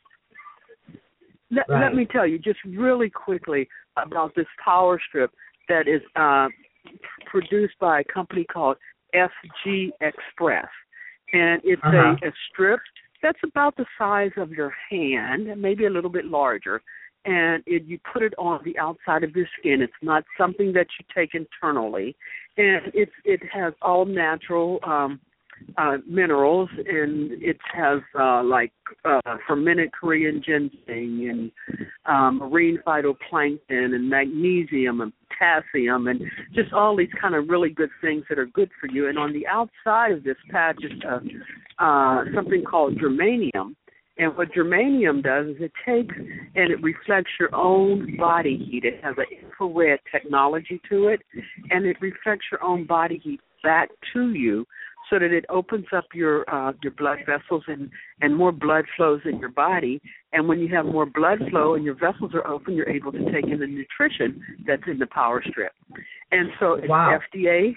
Speaker 4: Let,
Speaker 2: right.
Speaker 4: let me tell you just really quickly about this power strip that is uh, produced by a company called F G Express. And it's uh-huh. a, a strip that's about the size of your hand, maybe a little bit larger, and it, you put it on the outside of your skin. It's not something that you take internally, and it's, it has all natural um, uh, minerals, and it has uh, like uh, fermented Korean ginseng and um, marine phytoplankton and magnesium and potassium and just all these kind of really good things that are good for you. And on the outside of this patch is uh, uh, something called germanium. And what germanium does is it takes and it reflects your own body heat. It has an infrared technology to it, and it reflects your own body heat back to you so that it opens up your uh, your blood vessels and, and more blood flows in your body. And when you have more blood flow and your vessels are open, you're able to take in the nutrition that's in the power strip. And so it's
Speaker 2: wow.
Speaker 4: F D A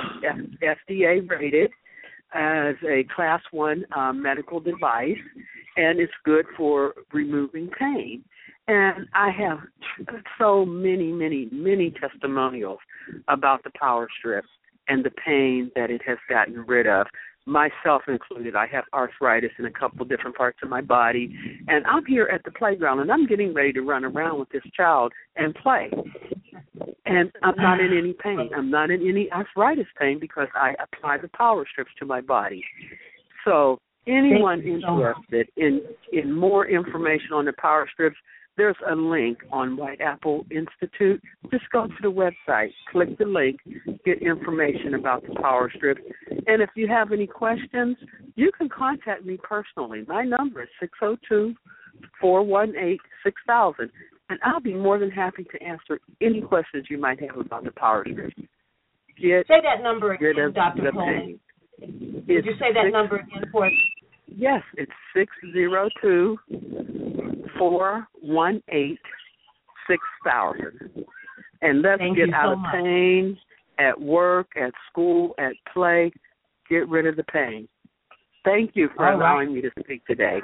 Speaker 4: F D A rated as a class one uh, medical device, and it's good for removing pain. And I have so many, many, many testimonials about the power strip and the pain that it has gotten rid of, myself included. I have arthritis in a couple of different parts of my body, and I'm here at the playground, and I'm getting ready to run around with this child and play. And I'm not in any pain. I'm not in any arthritis pain because I apply the power strips to my body. So anyone interested in, in more information on the power strips, there's a link on White Apple Institute. Just go to the website, click the link, get information about the power strips. And if you have any questions, you can contact me personally. My number is six oh two, four one eight, six thousand. And I'll be more than happy to answer any questions you might have about the power strips. Get
Speaker 2: say that number again,
Speaker 4: rid of
Speaker 2: Doctor
Speaker 4: the
Speaker 2: Coleman.
Speaker 4: pain.
Speaker 2: Did you say that number again for us?
Speaker 4: Yes, it's six zero two, four one eight, six thousand. And let's
Speaker 2: Thank
Speaker 4: get
Speaker 2: you
Speaker 4: out
Speaker 2: so
Speaker 4: of
Speaker 2: much.
Speaker 4: pain at work, at school, at play. Get rid of the pain. Thank you for
Speaker 2: All
Speaker 4: allowing
Speaker 2: right.
Speaker 4: me to speak today.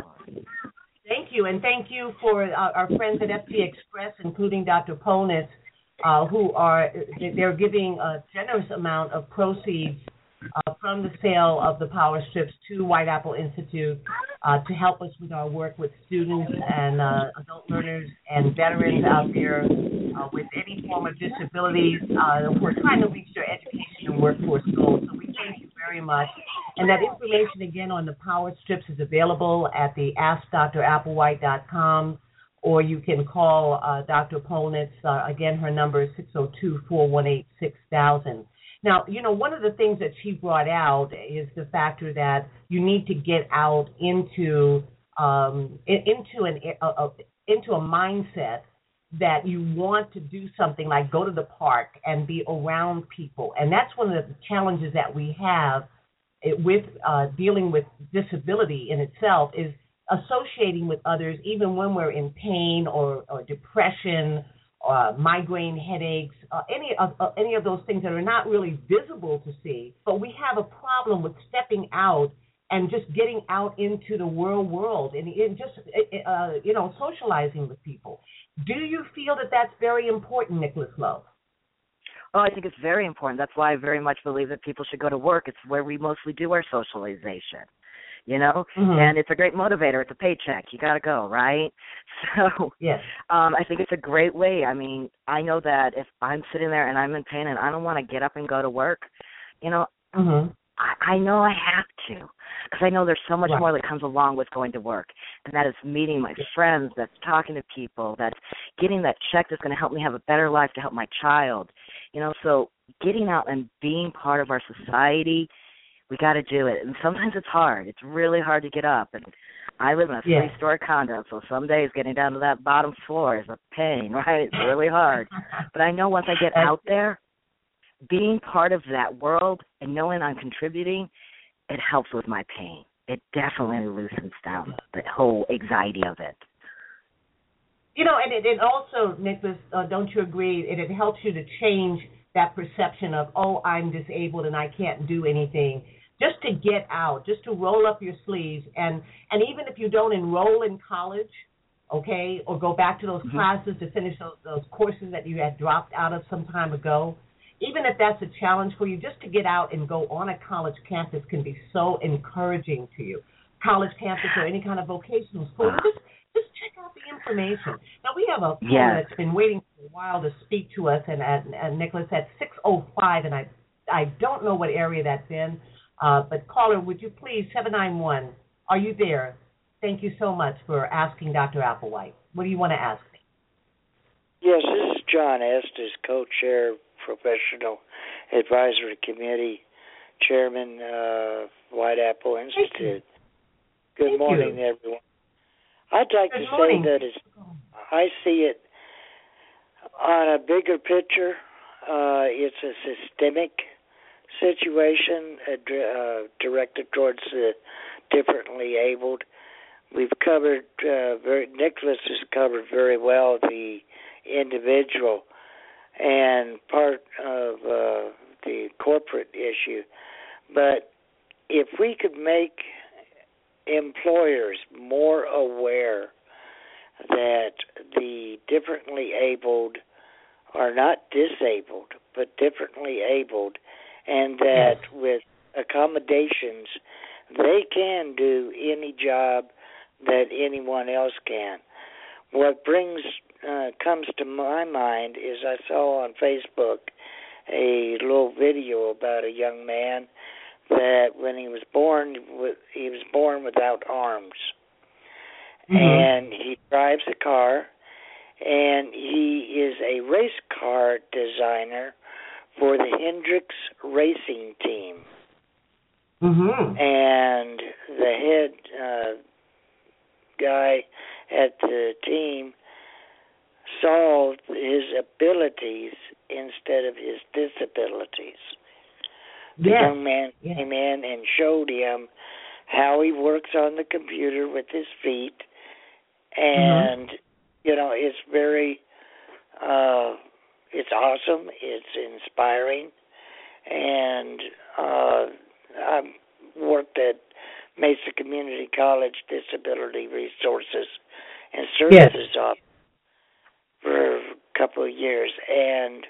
Speaker 2: Thank you, and thank you for uh, our friends at F G Express, including Doctor Polnitz, uh, who are they're giving a generous amount of proceeds uh, from the sale of the Power Strips to White Apple Institute uh, to help us with our work with students and uh, adult learners and veterans out there uh, with any form of disabilities uh, who are trying to reach their education and workforce goals. So we thank you very much. And that information, again, on the Power Strips is available at the ask dr applewhite dot com, or you can call uh, Doctor Polnitz. Uh, again, her number is six oh two, four one eight, six thousand. Now, you know, one of the things that she brought out is the factor that you need to get out into um, into an a, a, into a mindset that you want to do something like go to the park and be around people. And that's one of the challenges that we have with uh, dealing with disability in itself, is associating with others even when we're in pain or, or depression, uh, migraine headaches, uh, any of uh, any of those things that are not really visible to see. But we have a problem with stepping out and just getting out into the real world and, and just uh, you know socializing with people. Do you feel that that's very important, Nicholas Love?
Speaker 5: Oh, I think it's very important. That's why I very much believe that people should go to work. It's where we mostly do our socialization, you know?
Speaker 2: Mm-hmm.
Speaker 5: And it's a great motivator. It's a paycheck. You got to go, right? So
Speaker 2: yes.
Speaker 5: um, I think it's a great way. I mean, I know that if I'm sitting there and I'm in pain and I don't want to get up and go to work, you know,
Speaker 2: mm-hmm.
Speaker 5: I, I know I have to, because I know there's so much
Speaker 2: right.
Speaker 5: more that comes along with going to work, and that is meeting my friends, that's talking to people, that's getting that check that's going to help me have a better life to help my child. You know, so getting out and being part of our society, we got to do it. And sometimes it's hard. It's really hard to get up. And I live in a
Speaker 2: yes.
Speaker 5: three-story condo, so some days getting down to that bottom floor is a pain, right? It's really hard. But I know once I get out there, being part of that world and knowing I'm contributing, it helps with my pain. It definitely loosens down the whole anxiety of it.
Speaker 2: You know, and it, it also, Nicholas, uh, don't you agree, it, it helps you to change that perception of, oh, I'm disabled and I can't do anything. Just to get out, just to roll up your sleeves. And, and even if you don't enroll in college, okay, or go back to those mm-hmm. classes to finish those, those courses that you had dropped out of some time ago, even if that's a challenge for you, just to get out and go on a college campus can be so encouraging to you. College campus or any kind of vocational school, just just check out the information. Now, we have a caller
Speaker 5: yes.
Speaker 2: that's been waiting for a while to speak to us, and, and, and Nicholas, at six oh five, and I I don't know what area that's in, uh, but caller, would you please, seven nine one, are you there? Thank you so much for asking Doctor Applewhite. What do you want to ask me?
Speaker 6: Yes, this is John Estes, co-chair, Professional Advisory Committee, Chairman, uh, White Apple Institute. Good
Speaker 2: Thank
Speaker 6: morning,
Speaker 2: you.
Speaker 6: everyone. I'd like
Speaker 2: Good
Speaker 6: to
Speaker 2: morning.
Speaker 6: say that it's, I see it on a bigger picture. Uh, it's a systemic situation uh, directed towards the differently abled. We've covered, uh, very, Nicholas has covered very well the individual and part of uh, the corporate issue. But if we could make employers more aware that the differently abled are not disabled, but differently abled, and that yes. with accommodations, they can do any job that anyone else can. What brings uh, comes to my mind is I saw on Facebook a little video about a young man that when he was born, he was born without arms. Mm-hmm. And he drives a car, and he is a race car designer for the Hendricks racing team.
Speaker 2: Mm-hmm.
Speaker 6: And the head uh, guy at the team solved his abilities instead of his disabilities. The
Speaker 2: yes.
Speaker 6: young man
Speaker 2: yes.
Speaker 6: came in and showed him how he works on the computer with his feet, and mm-hmm. you know, it's very, uh, it's awesome. It's inspiring, and uh, I've worked at Mesa Community College Disability Resources and Services
Speaker 2: yes.
Speaker 6: Office for a couple of years, and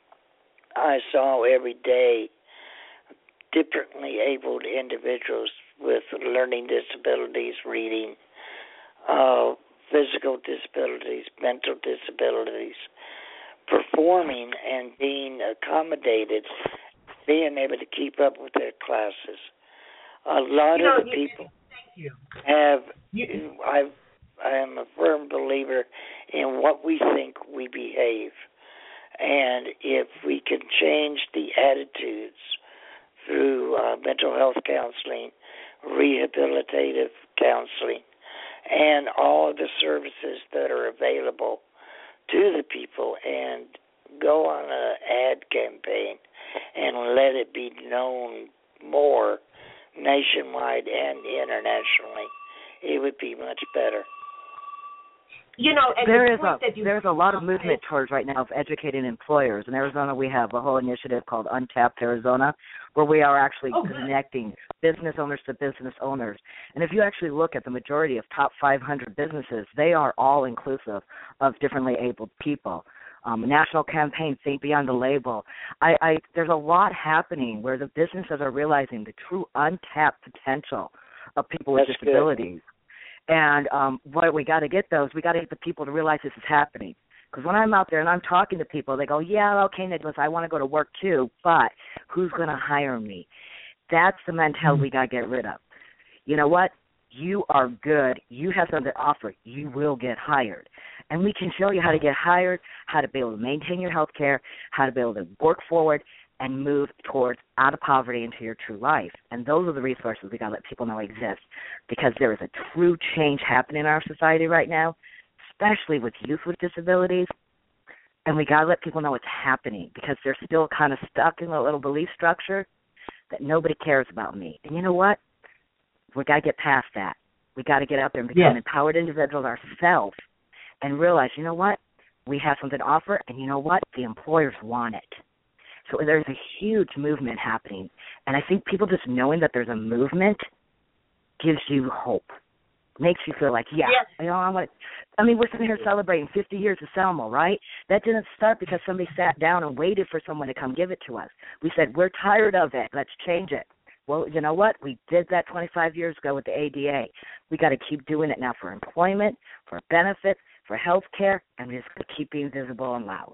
Speaker 6: I saw every day differently abled individuals with learning disabilities, reading, uh, physical disabilities, mental disabilities, performing and being accommodated, being able to keep up with their classes. A lot
Speaker 2: you know,
Speaker 6: of the
Speaker 2: you,
Speaker 6: people
Speaker 2: thank you.
Speaker 6: have,
Speaker 2: you,
Speaker 6: I I am a firm believer in what we think, we behave. And if we can change the attitudes through uh, mental health counseling, rehabilitative counseling, and all the services that are available to the people, and go on an ad campaign and let it be known more nationwide and internationally, it would be much better.
Speaker 2: You know, and
Speaker 5: there
Speaker 2: the
Speaker 5: is
Speaker 2: point
Speaker 5: a
Speaker 2: that you
Speaker 5: there's a lot of movement towards right now of educating employers. In Arizona, we have a whole initiative called Untapped Arizona, where we are actually
Speaker 2: oh,
Speaker 5: connecting business owners to business owners. And if you actually look at the majority of top five hundred businesses, they are all inclusive of differently abled people. Um, a national campaign, Think Beyond the Label. I, I, there's a lot happening where the businesses are realizing the true untapped potential of people with
Speaker 6: That's
Speaker 5: disabilities. Good. And um, what we got to get those, we got to get the people to realize this is happening. Because when I'm out there and I'm talking to people, they go, yeah, okay, Nicholas, I want to go to work too, but who's going to hire me? That's the mentality we got to get rid of. You know what? You are good. You have something to offer. You will get hired. And we can show you how to get hired, how to be able to maintain your health care, how to be able to work forward and move towards out of poverty into your true life. And those are the resources we got to let people know exist, because there is a true change happening in our society right now, especially with youth with disabilities. And we got to let people know it's happening, because they're still kind of stuck in a little belief structure that nobody cares about me. And you know what? We got to get past that. We got to get out there and become
Speaker 2: yes.
Speaker 5: empowered individuals ourselves and realize, you know what? We have something to offer, and you know what? The employers want it. So there's a huge movement happening. And I think people just knowing that there's a movement gives you hope. Makes you feel like, yeah,
Speaker 2: yes.
Speaker 5: you know, I want. I mean, we're sitting here celebrating fifty years of Selma, right? That didn't start because somebody sat down and waited for someone to come give it to us. We said, we're tired of it. Let's change it. Well, you know what? We did that twenty-five years ago with the A D A. We got to keep doing it now for employment, for benefits, for health care, and we just got to keep being visible and loud.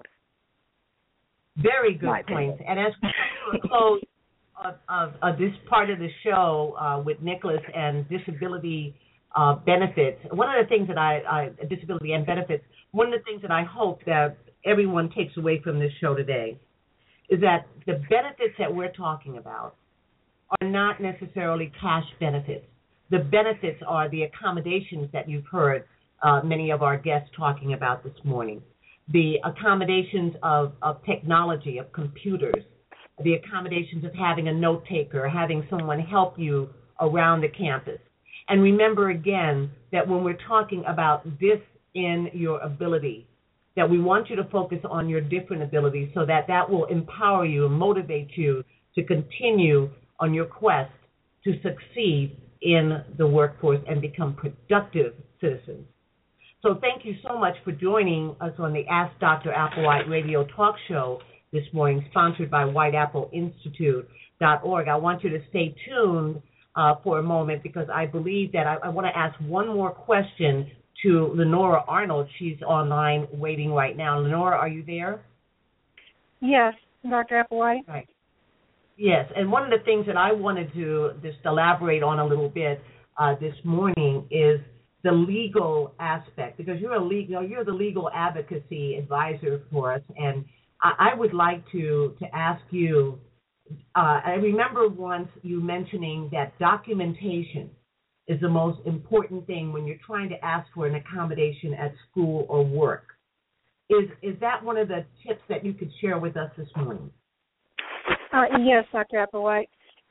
Speaker 2: Very good points. And as we close of, of, of this part of the show uh, with Nicholas and disability uh, benefits, one of the things that I, I, disability and benefits, one of the things that I hope that everyone takes away from this show today is that the benefits that we're talking about are not necessarily cash benefits. The benefits are the accommodations that you've heard uh, many of our guests talking about this morning. The accommodations of, of technology, of computers, the accommodations of having a note taker, having someone help you around the campus. And remember again that when we're talking about this in your ability, that we want you to focus on your different abilities so that that will empower you and motivate you to continue on your quest to succeed in the workforce and become productive citizens. So thank you so much for joining us on the Ask Doctor Applewhite radio talk show this morning, sponsored by white apple institute dot org. I want you to stay tuned uh, for a moment, because I believe that I, I want to ask one more question to Lenora Arnold. She's online waiting right now. Lenora, are you there?
Speaker 7: Yes, Doctor Applewhite.
Speaker 2: Right. Yes, and one of the things that I wanted to just elaborate on a little bit uh, this morning is the legal aspect, because you're a legal, you're the legal advocacy advisor for us, and I, I would like to to ask you. Uh, I remember once you mentioning that documentation is the most important thing when you're trying to ask for an accommodation at school or work. Is is that one of the tips that you could share with us this morning?
Speaker 7: Uh, yes, Doctor Applewhite.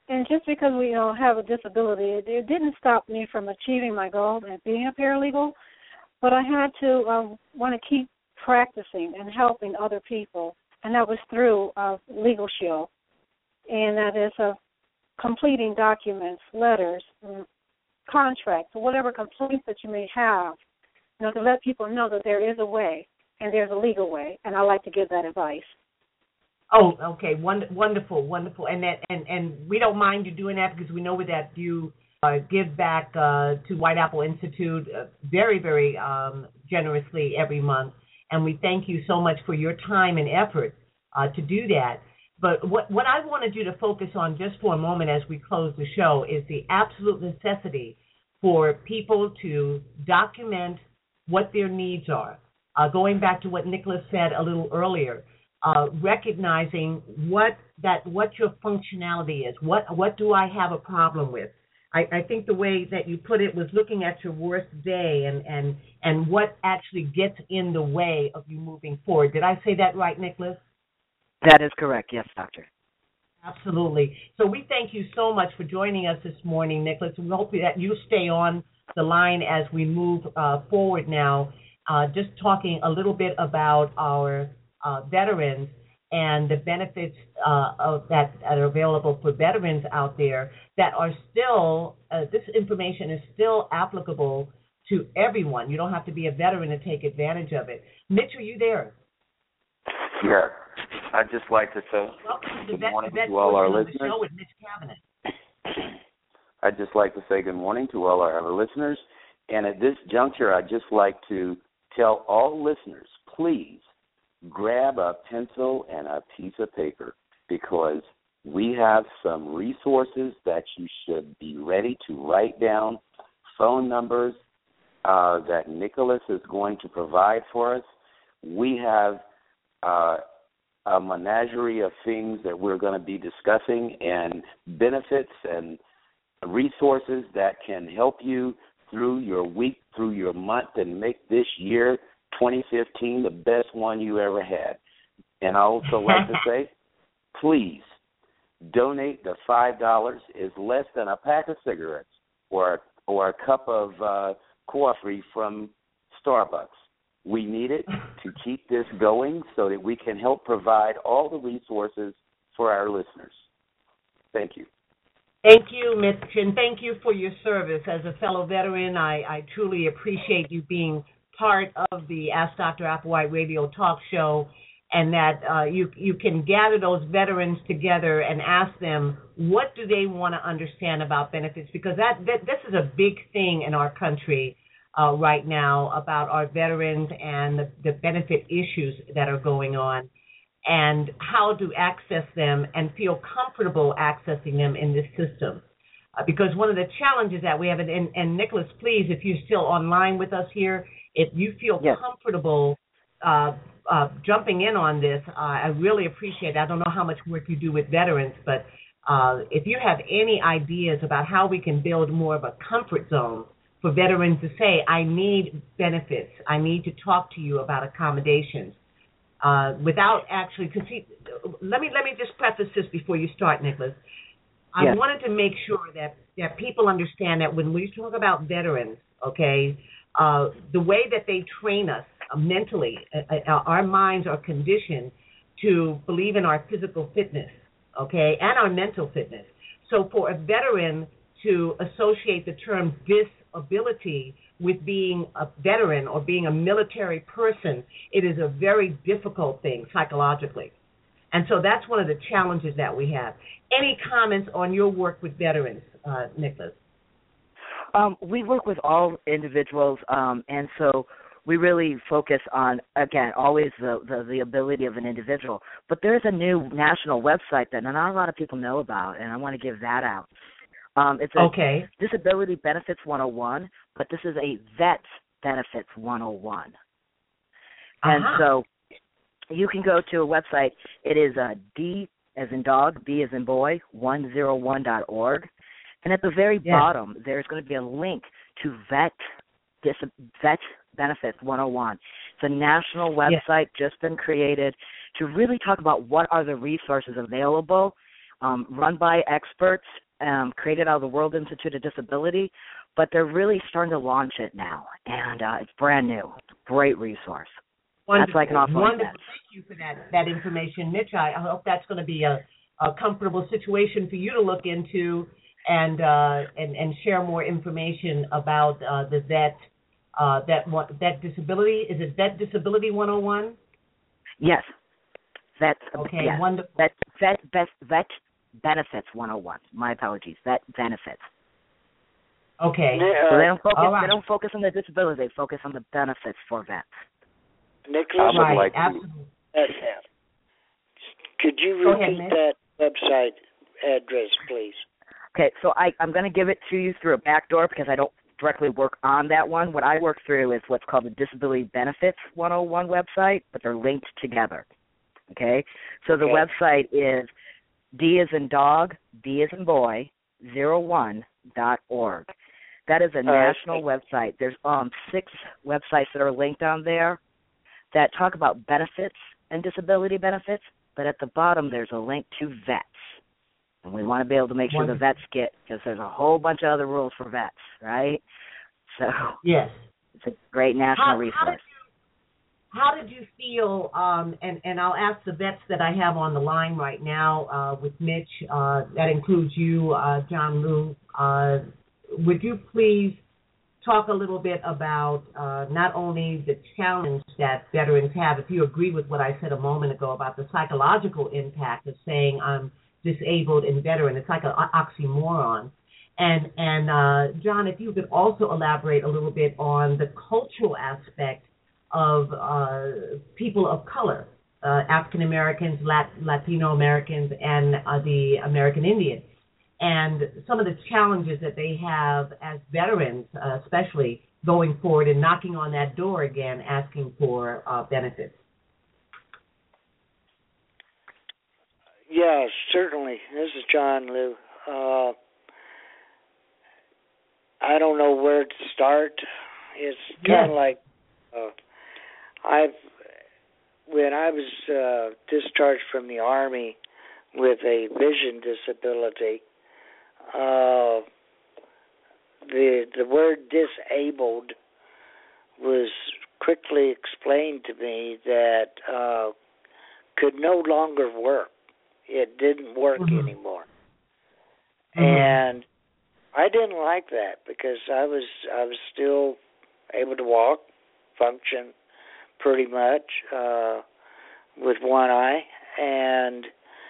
Speaker 7: and just because we you know have a disability, it, it didn't stop me from achieving my goal and being a paralegal. But I had to uh, want to keep practicing and helping other people, and that was through uh, Legal Shield, and that is uh, completing documents, letters, contracts, whatever complaints that you may have, you know, to let people know that there is a way and there's a legal way, and I like to give that advice.
Speaker 2: Oh, okay, Wond- wonderful, wonderful, and that, and, and we don't mind you doing that because we know that you uh, give back uh, to White Apple Institute uh, very, very um, generously every month, and we thank you so much for your time and effort uh, to do that. But what, what I wanted you to focus on just for a moment as we close the show is the absolute necessity for people to document what their needs are. Uh, going back to what Nicholas said a little earlier, uh, recognizing what that what your functionality is. What what do I have a problem with? I, I think the way that you put it was looking at your worst day and, and, and what actually gets in the way of you moving forward. Did I say that right, Nicholas?
Speaker 5: That is correct. Yes, Doctor.
Speaker 2: Absolutely. So we thank you so much for joining us this morning, Nicholas. We hope that you stay on the line as we move uh, forward now, uh, just talking a little bit about our uh, veterans and the benefits uh, of that, that are available for veterans out there that are still, uh, this information is still applicable to everyone. You don't have to be a veteran to take advantage of it. Mitch, are you there?
Speaker 3: Yeah. I'd just like to say
Speaker 2: Welcome to
Speaker 3: good
Speaker 2: the
Speaker 3: morning
Speaker 2: vet,
Speaker 3: to all our
Speaker 2: the
Speaker 3: listeners.
Speaker 2: show with Mitch Cabinet.
Speaker 3: I'd just like to say good morning to all our listeners. And at this juncture, I'd just like to tell all listeners, please grab a pencil and a piece of paper because we have some resources that you should be ready to write down, phone numbers uh, that Nicholas is going to provide for us. We have uh, a menagerie of things that we're going to be discussing and benefits and resources that can help you through your week, through your month, and make this year, twenty fifteen, the best one you ever had. And I also like to say, please donate the five dollars. Is less than a pack of cigarettes or, or a cup of uh, coffee from Starbucks. We need it to keep this going so that we can help provide all the resources for our listeners. Thank you.
Speaker 2: Thank you, Mitch, and thank you for your service. As a fellow veteran, I, I truly appreciate you being part of the Ask Doctor Applewhite radio talk show, and that uh, you you can gather those veterans together and ask them what do they want to understand about benefits, because that, that this is a big thing in our country uh, right now about our veterans and the, the benefit issues that are going on, and how to access them and feel comfortable accessing them in this system. Uh, because one of the challenges that we have, and, and Nicholas, please, if you're still online with us here, if you feel
Speaker 5: yes.
Speaker 2: comfortable uh, uh, jumping in on this, uh, I really appreciate it. I don't know how much work you do with veterans, but uh, if you have any ideas about how we can build more of a comfort zone for veterans to say, I need benefits, I need to talk to you about accommodations, uh, without actually, because let me let me just preface this before you start, Nicholas. I
Speaker 5: yes.
Speaker 2: wanted to make sure that, that people understand that when we talk about veterans, okay, uh, the way that they train us uh, mentally, uh, uh, our minds are conditioned to believe in our physical fitness, okay, and our mental fitness. So for a veteran to associate the term disability with being a veteran or being a military person, it is a very difficult thing psychologically. And so that's one of the challenges that we have. Any comments on your work with veterans, uh, Nicholas?
Speaker 5: Um, we work with all individuals, um, and so we really focus on, again, always the, the, the ability of an individual. But there's a new national website that not a lot of people know about, and I want to give that out. Um, it's a
Speaker 2: okay.
Speaker 5: Disability Benefits one oh one, but this is a Vet Benefits one oh one. And
Speaker 2: uh-huh.
Speaker 5: so you can go to a website. It is uh, D as in dog, B as in boy, one oh one dot org. And at the very
Speaker 2: yes.
Speaker 5: bottom, there's going to be a link to Vet Dis- Vet Benefits one oh one. It's a national website
Speaker 2: yes.
Speaker 5: just been created to really talk about what are the resources available um, run by experts, um, created out of the World Institute of Disability, but they're really starting to launch it now, and uh, it's brand new. Great resource.
Speaker 2: Wonderful.
Speaker 5: That's what I can offer.
Speaker 2: Wonderful. Thank you for that, that information, Mitch. I, I hope that's going to be a, a comfortable situation for you to look into and uh, and, and share more information about uh, the vet uh, that vet disability. Is it Vet Disability one oh one?
Speaker 5: Yes. Vet.
Speaker 2: Okay.
Speaker 5: Yes.
Speaker 2: Wonderful.
Speaker 5: Vet, vet, vet, vet Benefits one oh one. My apologies. Vet Benefits.
Speaker 2: Okay.
Speaker 5: So they don't focus.
Speaker 2: All right.
Speaker 5: They don't focus on the disability. They focus on the benefits for vets.
Speaker 6: Nicholas,
Speaker 3: I would
Speaker 2: right.
Speaker 3: like to-
Speaker 2: Absolutely.
Speaker 6: Could you
Speaker 2: Go ahead,
Speaker 6: repeat
Speaker 2: Mitch.
Speaker 6: that website address, please?
Speaker 5: Okay, so I, I'm going to give it to you through a back door because I don't directly work on that one. What I work through is what's called the Disability Benefits one oh one website, but they're linked together. Okay? So the
Speaker 6: Okay.
Speaker 5: website is D as in dog, B as in boy, zero one dot org. That is a
Speaker 6: All right.
Speaker 5: national website. There's um six websites that are linked on there that talk about benefits and disability benefits, but at the bottom there's a link to vets. And we want to be able to make sure the
Speaker 2: Wonderful.
Speaker 5: vets get, because there's a whole bunch of other rules for vets, right? So
Speaker 2: Yes.
Speaker 5: it's a great national
Speaker 2: How,
Speaker 5: resource.
Speaker 2: how did you, how did you feel, um, and, and I'll ask the vets that I have on the line right now uh, with Mitch, uh, that includes you, uh, John Liu. Uh, would you please talk a little bit about uh, not only the challenge that veterans have, if you agree with what I said a moment ago about the psychological impact of saying I'm disabled and veteran. It's like an oxymoron. And, and uh, John, if you could also elaborate a little bit on the cultural aspect of uh, people of color, uh, African Americans, Lat- Latino Americans, and uh, the American Indians, and some of the challenges that they have as veterans, uh, especially going forward and knocking on that door again, asking for uh, benefits.
Speaker 6: Yeah, certainly. This is John Liu. Uh, I don't know where to start. It's kind of
Speaker 2: Yeah.
Speaker 6: like uh, I've when I was uh, discharged from the Army with a vision disability. Uh, the the word disabled was quickly explained to me that uh, could no longer work. It didn't work
Speaker 2: Mhm.
Speaker 6: anymore,
Speaker 2: Mhm.
Speaker 6: and I didn't like that because I was I was still able to walk, function pretty much uh, with one eye, and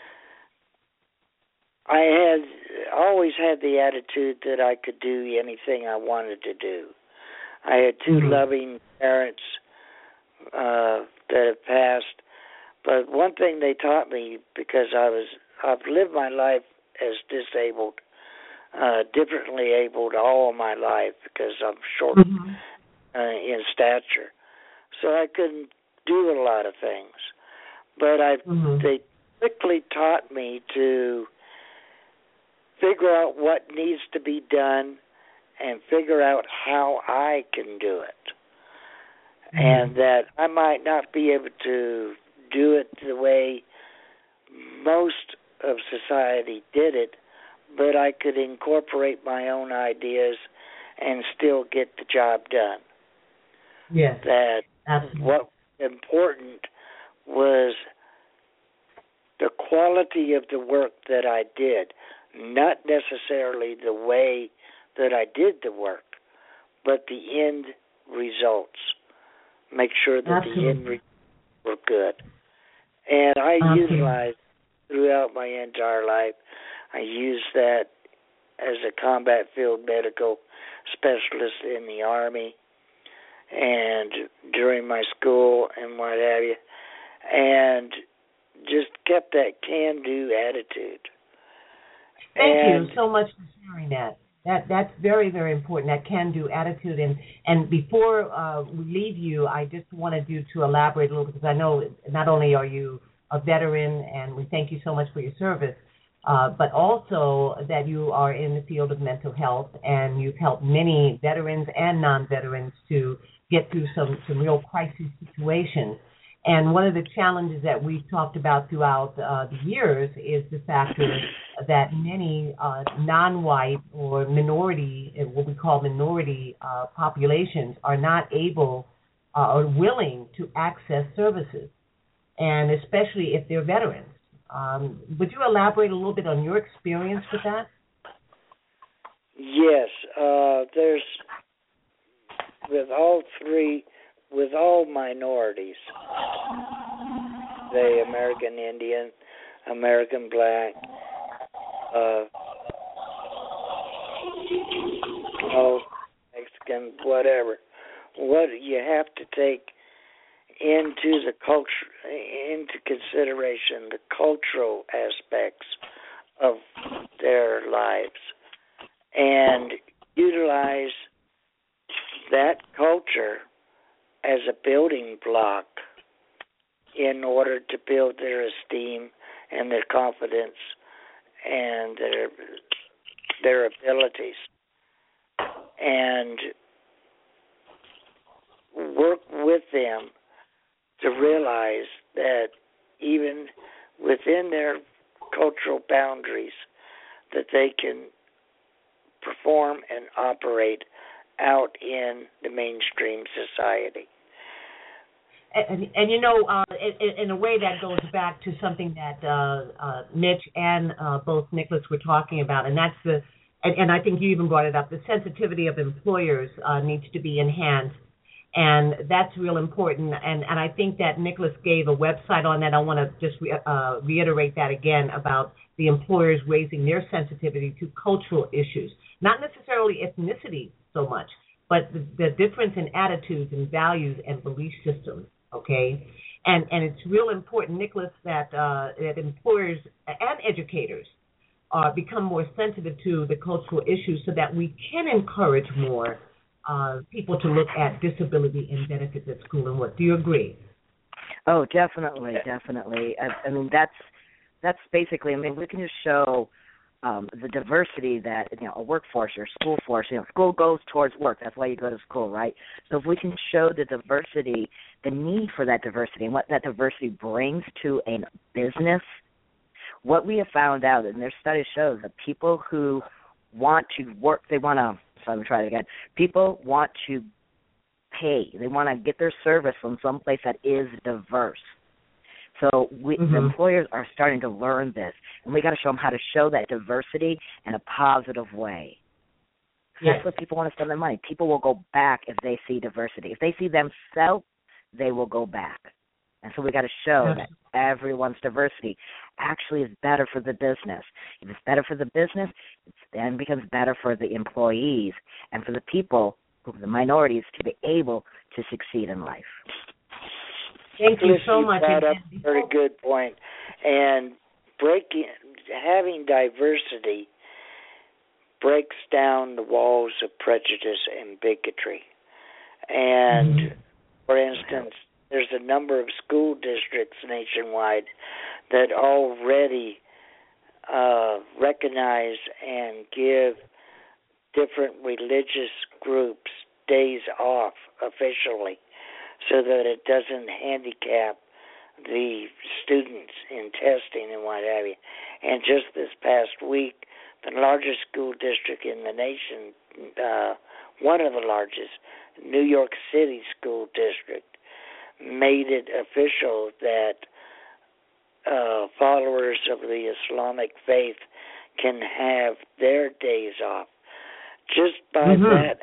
Speaker 6: I had always had the attitude that I could do anything I wanted to do. I had two
Speaker 2: Mhm.
Speaker 6: loving parents uh, that have passed, but one thing they taught me, because I was I've lived my life as disabled, uh, differently abled all of my life because I'm short
Speaker 2: Mhm.
Speaker 6: uh, in stature, so I couldn't do a lot of things. But I
Speaker 2: Mhm.
Speaker 6: they quickly taught me to figure out what needs to be done and figure out how I can do it.
Speaker 2: Mhm.
Speaker 6: And that I might not be able to do it the way most of society did it, but I could incorporate my own ideas and still get the job done.
Speaker 2: Yes.
Speaker 6: That
Speaker 2: Absolutely.
Speaker 6: what was important was the quality of the work that I did, not necessarily the way that I did the work, but the end results. Make sure that
Speaker 2: Absolutely.
Speaker 6: the end results were good. And I
Speaker 2: Okay.
Speaker 6: utilized throughout my entire life, I used that as a combat field medical specialist in the Army and during my school and what have you, and just kept that can-do attitude.
Speaker 2: Thank
Speaker 6: and,
Speaker 2: you so much for sharing that. That that's very, very important, that can-do attitude. And and before uh, we leave you, I just wanted you to elaborate a little, because I know not only are you a veteran, and we thank you so much for your service, uh, but also that you are in the field of mental health, and you've helped many veterans and non-veterans to get through some, some real crisis situations. And one of the challenges that we've talked about throughout uh, the years is the factor that many uh, non-white or minority, what we call minority uh, populations, are not able uh, or willing to access services, and especially if they're veterans. Um, would you elaborate a little bit on your experience with that?
Speaker 6: Yes, uh, there's, with all three, with all minorities, the American Indian, American Black, uh, oh, Mexican, whatever, what you have to take into the culture, into consideration the cultural aspects of their lives, and utilize that culture as a building block in order to build their esteem and their confidence and their their abilities, and work with them to realize that even within their cultural boundaries that they can perform and operate out in the mainstream society.
Speaker 2: And, and you know, uh, in, in a way that goes back to something that uh, uh, Mitch and uh, both Nicholas were talking about, and that's the, and, and I think you even brought it up, the sensitivity of employers uh, needs to be enhanced, and that's real important. And, and I think that Nicholas gave a website on that. I want to just re, uh, reiterate that again about the employers raising their sensitivity to cultural issues, not necessarily ethnicity so much, but the, the difference in attitudes and values and belief systems. Okay, and and it's real important, Nicholas, that uh, that employers and educators uh, become more sensitive to the cultural issues, so that we can encourage more uh, people to look at disability and benefits at school and work. Do you agree?
Speaker 5: Oh, definitely, definitely. I, I mean, that's that's basically. I mean, we can just show um, the diversity that, you know, a workforce or school force. You know, school goes towards work. That's why you go to school, right? So if we can show the diversity, the need for that diversity, and what that diversity brings to a business, what we have found out, and their studies show that people who want to work, they want to. So I'm trying it again. People want to pay. They want to get their service from someplace that is diverse. So we,
Speaker 2: mm-hmm.
Speaker 5: the employers are starting to learn this, and we got to show them how to show that diversity in a positive way.
Speaker 2: Yes.
Speaker 5: That's what people want to spend their money. People will go back if they see diversity. If they see themselves, they will go back. And so we got to show yes. that everyone's diversity actually is better for the business. If it's better for the business, it then becomes better for the employees and for the people, the minorities, to be able to succeed in life.
Speaker 2: Thank you so
Speaker 6: you
Speaker 2: much.
Speaker 6: Brought up a very good point. And breaking, having diversity breaks down the walls of prejudice and bigotry. And, mm-hmm. for instance, there's a number of school districts nationwide that already uh, recognize and give different religious groups days off officially, so that it doesn't handicap the students in testing and what have you. And just this past week, the largest school district in the nation, uh, one of the largest, New York City School District, made it official that uh, followers of the Islamic faith can have their days off. Just by mm-hmm. that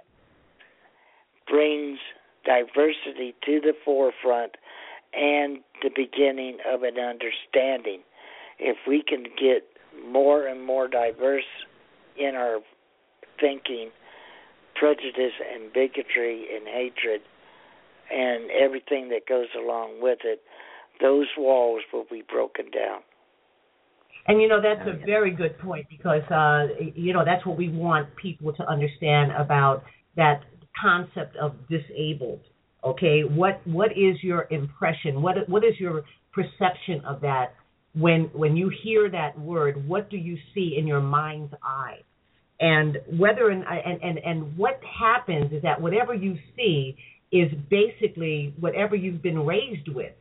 Speaker 6: brings diversity to the forefront and the beginning of an understanding. If we can get more and more diverse in our thinking, prejudice and bigotry and hatred and everything that goes along with it, those walls will be broken down.
Speaker 2: And, you know, that's a very good point, because, uh, you know, that's what we want people to understand about that concept of disabled. Okay, what what is your impression? What what is your perception of that when when you hear that word? What do you see in your mind's eye? And whether and and and what happens is that whatever you see is basically whatever you've been raised with.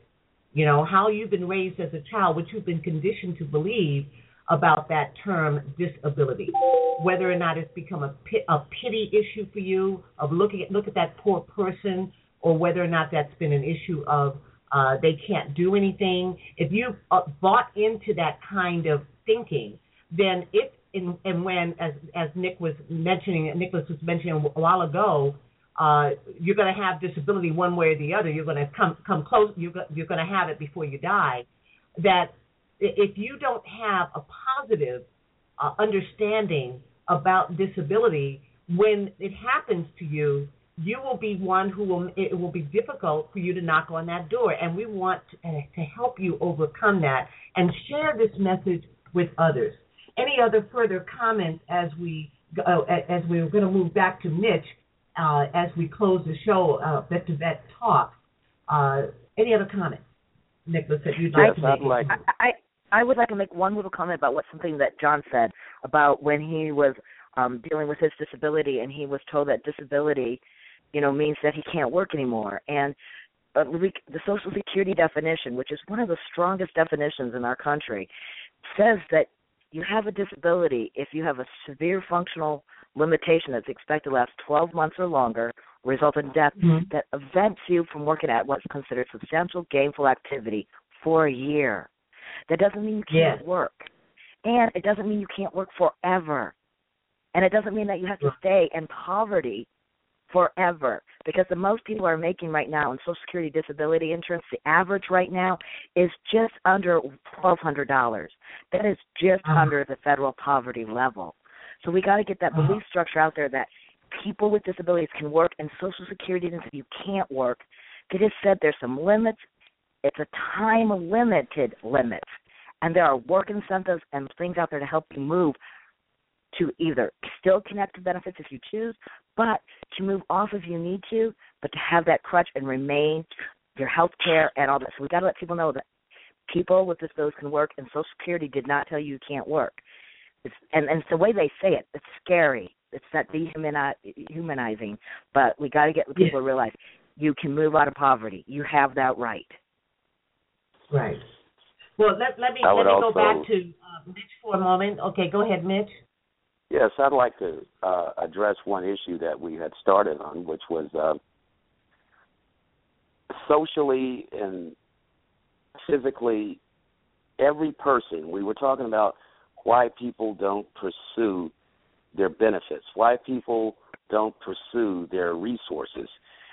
Speaker 2: You know, how you've been raised as a child, what you've been conditioned to believe about that term disability, whether or not it's become a, pit, a pity issue for you of looking at look at that poor person, or whether or not that's been an issue of uh, they can't do anything. If you uh, bought into that kind of thinking, then if in, and when, as as Nick was mentioning, Nicholas was mentioning a while ago, uh, you're going to have disability one way or the other. You're going to come come close. You're go, you're going to have it before you die. That if you don't have a positive uh, understanding about disability, when it happens to you, you will be one who will, it will be difficult for you to knock on that door. And we want to, uh, to help you overcome that and share this message with others. Any other further comments as we go, as we're going to move back to Mitch uh, as we close the show, uh, Vet to Vet Talk? Uh, any other comments, Nicholas, that you'd like
Speaker 3: yes,
Speaker 2: to make?
Speaker 3: I'd like to.
Speaker 5: I, I would like to make one little comment about what something that John said about when he was um, dealing with his disability, and he was told that disability, you know, means that he can't work anymore. And uh, the Social Security definition, which is one of the strongest definitions in our country, says that you have a disability if you have a severe functional limitation that's expected to last twelve months or longer, result in death, mm-hmm. that prevents you from working at what's considered substantial gainful activity for a year. That doesn't mean you can't
Speaker 2: yes.
Speaker 5: work. And it doesn't mean you can't work forever. And it doesn't mean that you have to stay in poverty forever. Because the most people are making right now in Social Security disability insurance, the average right now is just under twelve hundred dollars. That is just uh-huh. under the federal poverty level. So we got to get that uh-huh. belief structure out there that people with disabilities can work, and Social Security, if you can't work, they just said there's some limits. It's a time-limited limit, and there are work incentives and things out there to help you move to either still connect to benefits if you choose, but to move off if you need to, but to have that crutch and remain your health care and all that. So we've got to let people know that people with disabilities can work, and Social Security did not tell you you can't work. It's, and, and it's the way they say it. It's scary. It's not dehumanizing, but we got to get people yeah. to realize you can move out of poverty. You have that right.
Speaker 2: Right. Well, let, let me, let me also go back to uh, Mitch for a moment. Okay, go ahead, Mitch.
Speaker 3: Yes, I'd like to uh, address one issue that we had started on, which was uh, socially and physically, every person, we were talking about why people don't pursue their benefits, why people don't pursue their resources.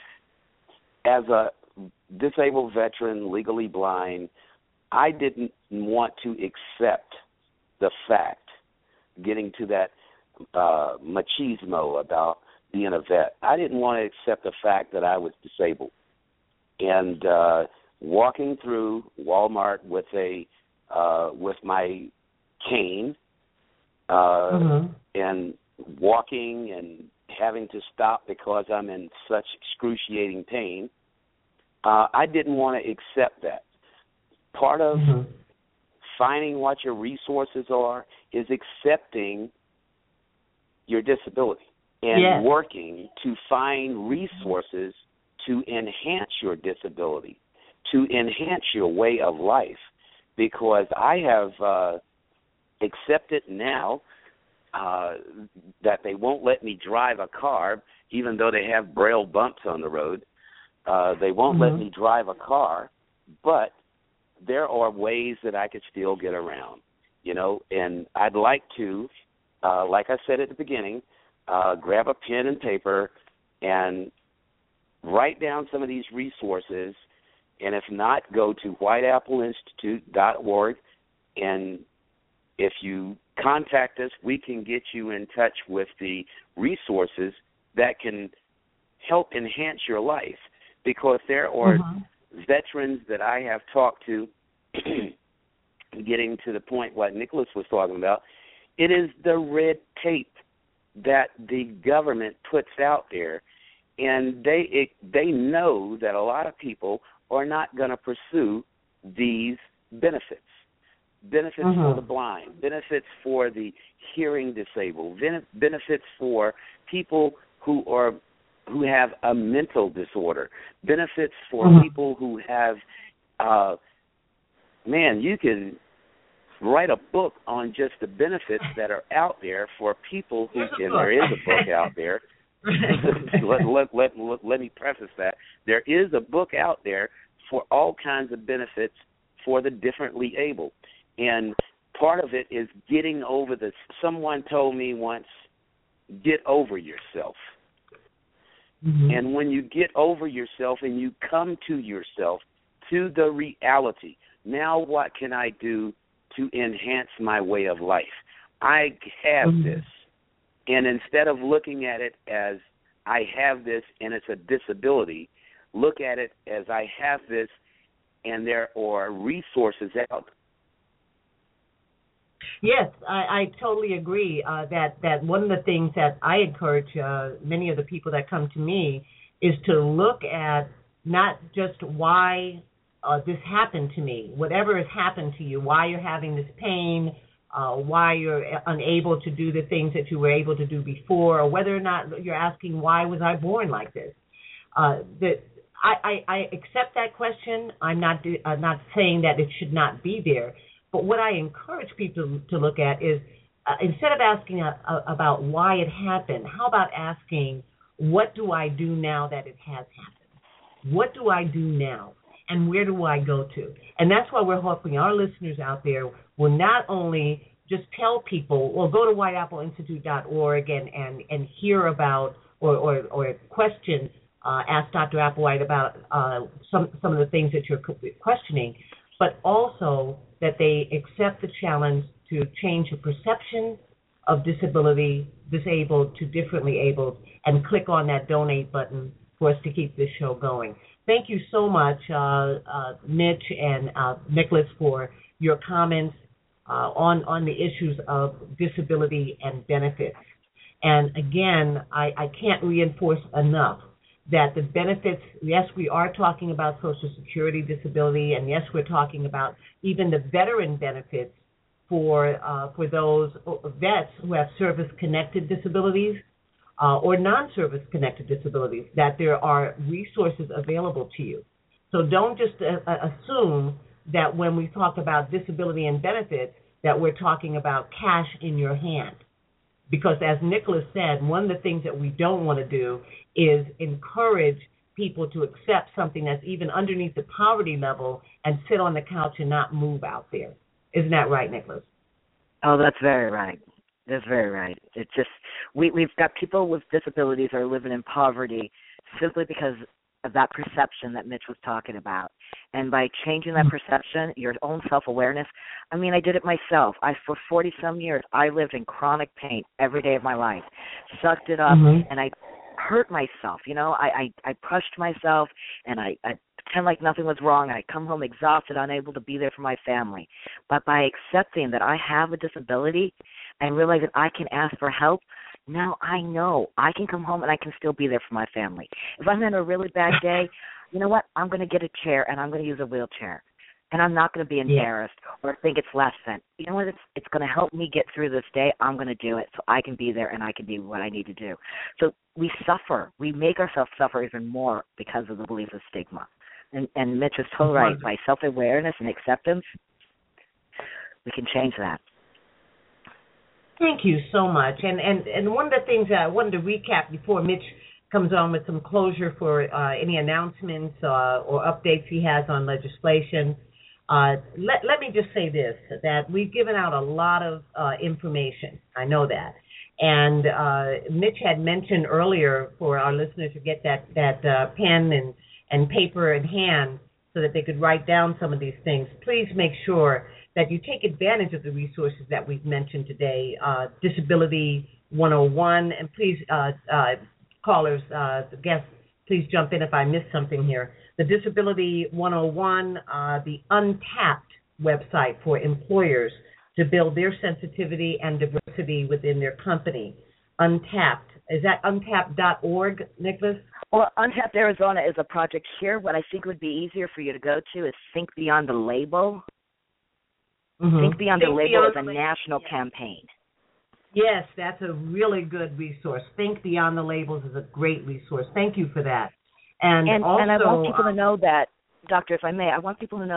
Speaker 3: As a disabled veteran, legally blind, I didn't want to accept the fact, getting to that uh, machismo about being a vet. I didn't want to accept the fact that I was disabled. And uh, walking through Walmart with a uh, with my cane uh, mm-hmm. and walking and having to stop because I'm in such excruciating pain, uh, I didn't want to accept that. Part of mm-hmm. finding what your resources are is accepting your disability and yes. working to find resources to enhance your disability, to enhance your way of life, because I have uh, accepted now uh, that they won't let me drive a car, even though they have braille bumps on the road. Uh, they won't mm-hmm. let me drive a car, but there are ways that I could still get around, you know, and I'd like to, uh, like I said at the beginning, uh, grab a pen and paper and write down some of these resources, and if not, go to white apple institute dot org, and if you contact us, we can get you in touch with the resources that can help enhance your life, because there are mm-hmm. veterans that I have talked to, getting to the point what Nicholas was talking about, it is the red tape that the government puts out there, and they it, they know that a lot of people are not going to pursue these benefits. Benefits mm-hmm. for the blind, benefits for the hearing disabled, benefits for people who are who have a mental disorder, benefits for mm-hmm. people who have uh, man, you can write a book on just the benefits that are out there for people who, and there is a book out there. let, let, let, let, let me preface that. There is a book out there for all kinds of benefits for the differently able. And part of it is getting over this. Someone told me once, get over yourself. Mm-hmm. And when you get over yourself and you come to yourself, to the reality, now what can I do to enhance my way of life? I have mm-hmm. this. And instead of looking at it as I have this and it's a disability, look at it as I have this and there are resources out.
Speaker 2: Yes, I, I totally agree uh, that, that one of the things that I encourage uh, many of the people that come to me is to look at not just why uh, this happened to me, whatever has happened to you, why you're having this pain, uh, why you're unable to do the things that you were able to do before, or whether or not you're asking, why was I born like this? Uh, the, I, I, I accept that question. I'm not, do, uh, not saying that it should not be there. But what I encourage people to look at is uh, instead of asking uh, uh, about why it happened, how about asking, what do I do now that it has happened? What do I do now? And where do I go to? And that's why we're hoping our listeners out there will not only just tell people, well, go to white apple institute dot org and, and, and hear about or, or, or question, uh, ask Doctor Applewhite about uh, some, some of the things that you're questioning, but also that they accept the challenge to change the perception of disability, disabled to differently abled, and click on that donate button for us to keep this show going. Thank you so much, uh, uh, Mitch and uh, Nicholas, for your comments uh, on, on the issues of disability and benefits. And again, I, I can't reinforce enough that the benefits, yes, we are talking about Social Security disability, and yes, we're talking about even the veteran benefits for uh, for those vets who have service-connected disabilities uh, or non-service-connected disabilities, that there are resources available to you. So don't just uh, assume that when we talk about disability and benefits that we're talking about cash in your hand. Because as Nicholas said, one of the things that we don't want to do is encourage people to accept something that's even underneath the poverty level and sit on the couch and not move out there. Isn't that right, Nicholas?
Speaker 5: Oh, that's very right. That's very right. It's just, we, we've got people with disabilities that are living in poverty simply because of that perception that Mitch was talking about. And by changing that perception, your own self-awareness, I mean, I did it myself. I For forty-some years, I lived in chronic pain every day of my life, sucked it up, mm-hmm. and I hurt myself. You know, I, I, I pushed myself, and I, I pretend like nothing was wrong. I come home exhausted, unable to be there for my family. But by accepting that I have a disability and realizing I can ask for help, now I know I can come home and I can still be there for my family. If I'm in a really bad day, you know what? I'm going to get a chair and I'm going to use a wheelchair. And I'm not going to be embarrassed yeah. or think it's less than. You know what? It's, it's going to help me get through this day. I'm going to do it so I can be there and I can do what I need to do. So we suffer. We make ourselves suffer even more because of the belief of stigma. And, and Mitch is totally right. By self-awareness and acceptance, we can change that.
Speaker 2: Thank you so much. And, and and one of the things I wanted to recap before Mitch comes on with some closure for uh, any announcements uh, or updates he has on legislation, uh, let, let me just say this, that we've given out a lot of uh, information. I know that. And uh, Mitch had mentioned earlier for our listeners to get that, that uh, pen and, and paper in hand so that they could write down some of these things. Please make sure that you take advantage of the resources that we've mentioned today, uh, Disability one oh one, and please, uh, uh, callers, uh, guests, please jump in if I missed something here. The Disability one oh one, uh, the Untapped website for employers to build their sensitivity and diversity within their company. Untapped. Is that untapped dot org, Nicholas?
Speaker 5: Well, Untapped Arizona is a project here. What I think would be easier for you to go to is Think Beyond the Label. Mm-hmm. Think Beyond Think the Label Beyond is a the national yes. campaign.
Speaker 2: Yes, that's a really good resource. Think Beyond the Labels is a great resource. Thank you for that. And,
Speaker 5: and,
Speaker 2: also,
Speaker 5: and I want people uh, to know that, Doctor, if I may, I want people to know that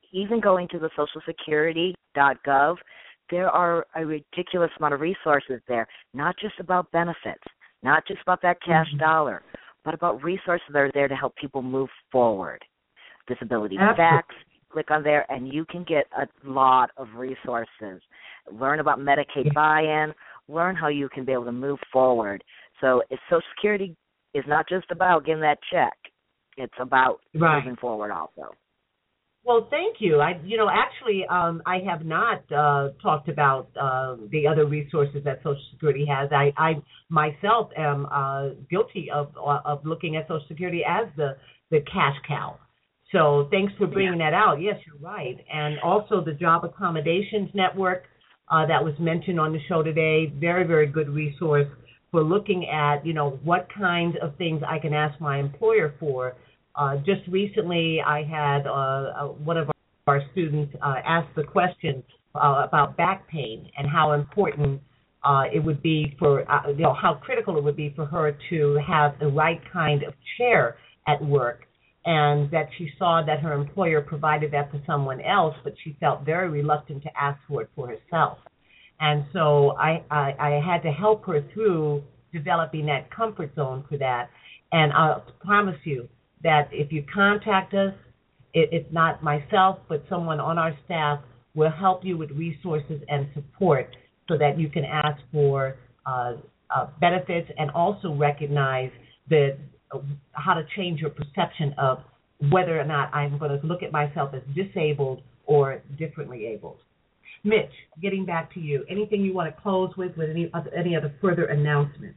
Speaker 5: even going to the social security dot gov, there are a ridiculous amount of resources there, not just about benefits, not just about that cash mm-hmm. dollar, but about resources that are there to help people move forward. Disability Absolutely. Facts, click on there, and you can get a lot of resources. Learn about Medicaid yeah. buy-in, learn how you can be able to move forward. So if Social Security is not just about getting that check, it's about right. moving forward also.
Speaker 2: Well, thank you. I, you know, actually, um, I have not uh, talked about uh, the other resources that Social Security has. I, I myself am uh, guilty of of looking at Social Security as the, the cash cow. So thanks for bringing yeah. that out. Yes, you're right. And also the Job Accommodations Network uh, that was mentioned on the show today, very, very good resource for looking at, you know, what kinds of things I can ask my employer for. Uh, just recently, I had uh, uh, one of our students uh, ask the question uh, about back pain and how important uh, it would be for, uh, you know, how critical it would be for her to have the right kind of chair at work, and that she saw that her employer provided that for someone else, but she felt very reluctant to ask for it for herself. And so I, I, I had to help her through developing that comfort zone for that. And I promise you, that if you contact us, it, it's not myself, but someone on our staff will help you with resources and support so that you can ask for uh, uh, benefits and also recognize the, uh, how to change your perception of whether or not I'm going to look at myself as disabled or differently abled. Mitch, getting back to you, anything you want to close with, with any other, any other further announcements?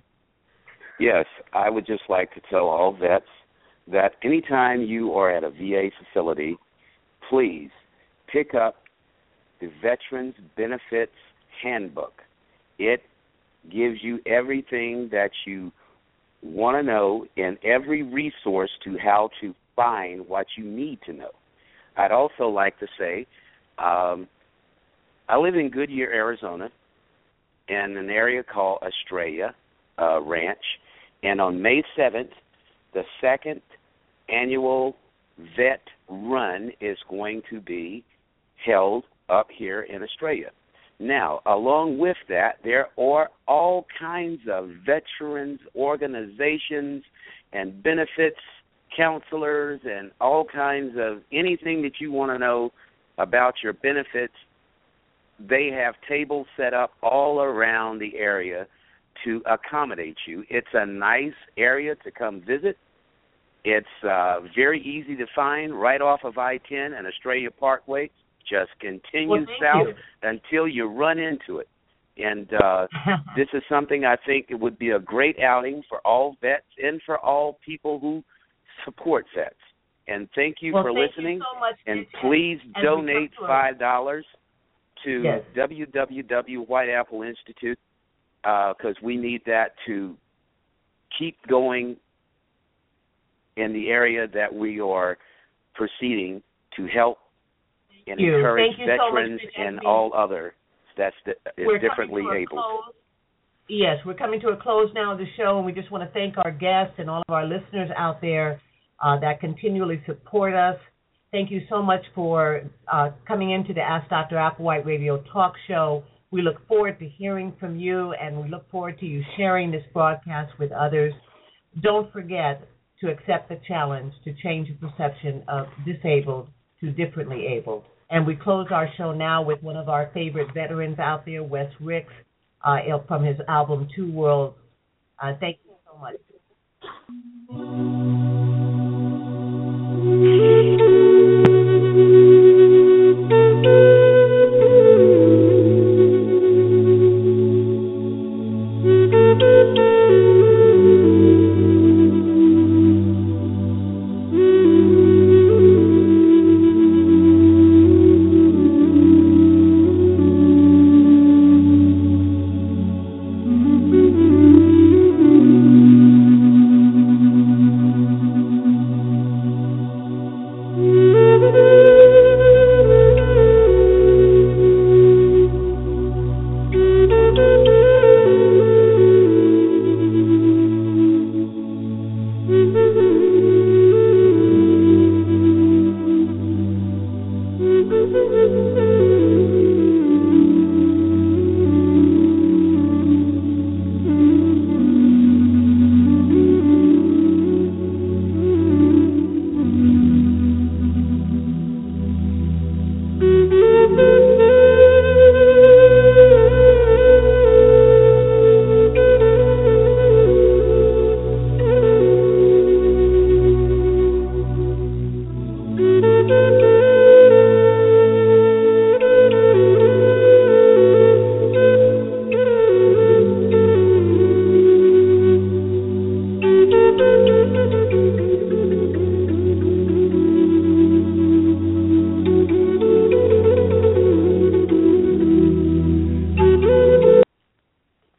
Speaker 3: Yes, I would just like to tell all vets that anytime you are at a V A facility, please pick up the Veterans Benefits Handbook. It gives you everything that you want to know and every resource to how to find what you need to know. I'd also like to say um, I live in Goodyear, Arizona, in an area called Estrella uh, Ranch, and on May seventh, the second annual vet run is going to be held up here in Estrella. Now, along with that, there are all kinds of veterans organizations and benefits counselors and all kinds of anything that you want to know about your benefits. They have tables set up all around the area to accommodate you. It's a nice area to come visit. It's uh, very easy to find right off of I ten and Estrella Parkway. Just continue
Speaker 2: well,
Speaker 3: south
Speaker 2: you.
Speaker 3: until you run into it. And uh, this is something I think it would be a great outing for all vets and for all people who support vets. And thank you
Speaker 2: well,
Speaker 3: for
Speaker 2: thank
Speaker 3: listening.
Speaker 2: You so much,
Speaker 3: and
Speaker 2: Mitch,
Speaker 3: please
Speaker 2: and,
Speaker 3: donate five dollars to
Speaker 2: yes.
Speaker 3: w w w dot white apple institute because uh, we need that to keep going in the area that we are proceeding to help and
Speaker 2: Thank
Speaker 3: encourage
Speaker 2: you
Speaker 3: veterans
Speaker 2: so much,
Speaker 3: and all others that's the, is
Speaker 2: we're
Speaker 3: differently able.
Speaker 2: Close. Yes, we're coming to a close now of the show, and we just want to thank our guests and all of our listeners out there uh, that continually support us. Thank you so much for uh, coming into the Ask Doctor Applewhite Radio Talk Show. We look forward to hearing from you, and we look forward to you sharing this broadcast with others. Don't forget to accept the challenge to change the perception of disabled to differently abled. And we close our show now with one of our favorite veterans out there, Wes Ricks, uh, from his album Two Worlds. Uh, thank you so much.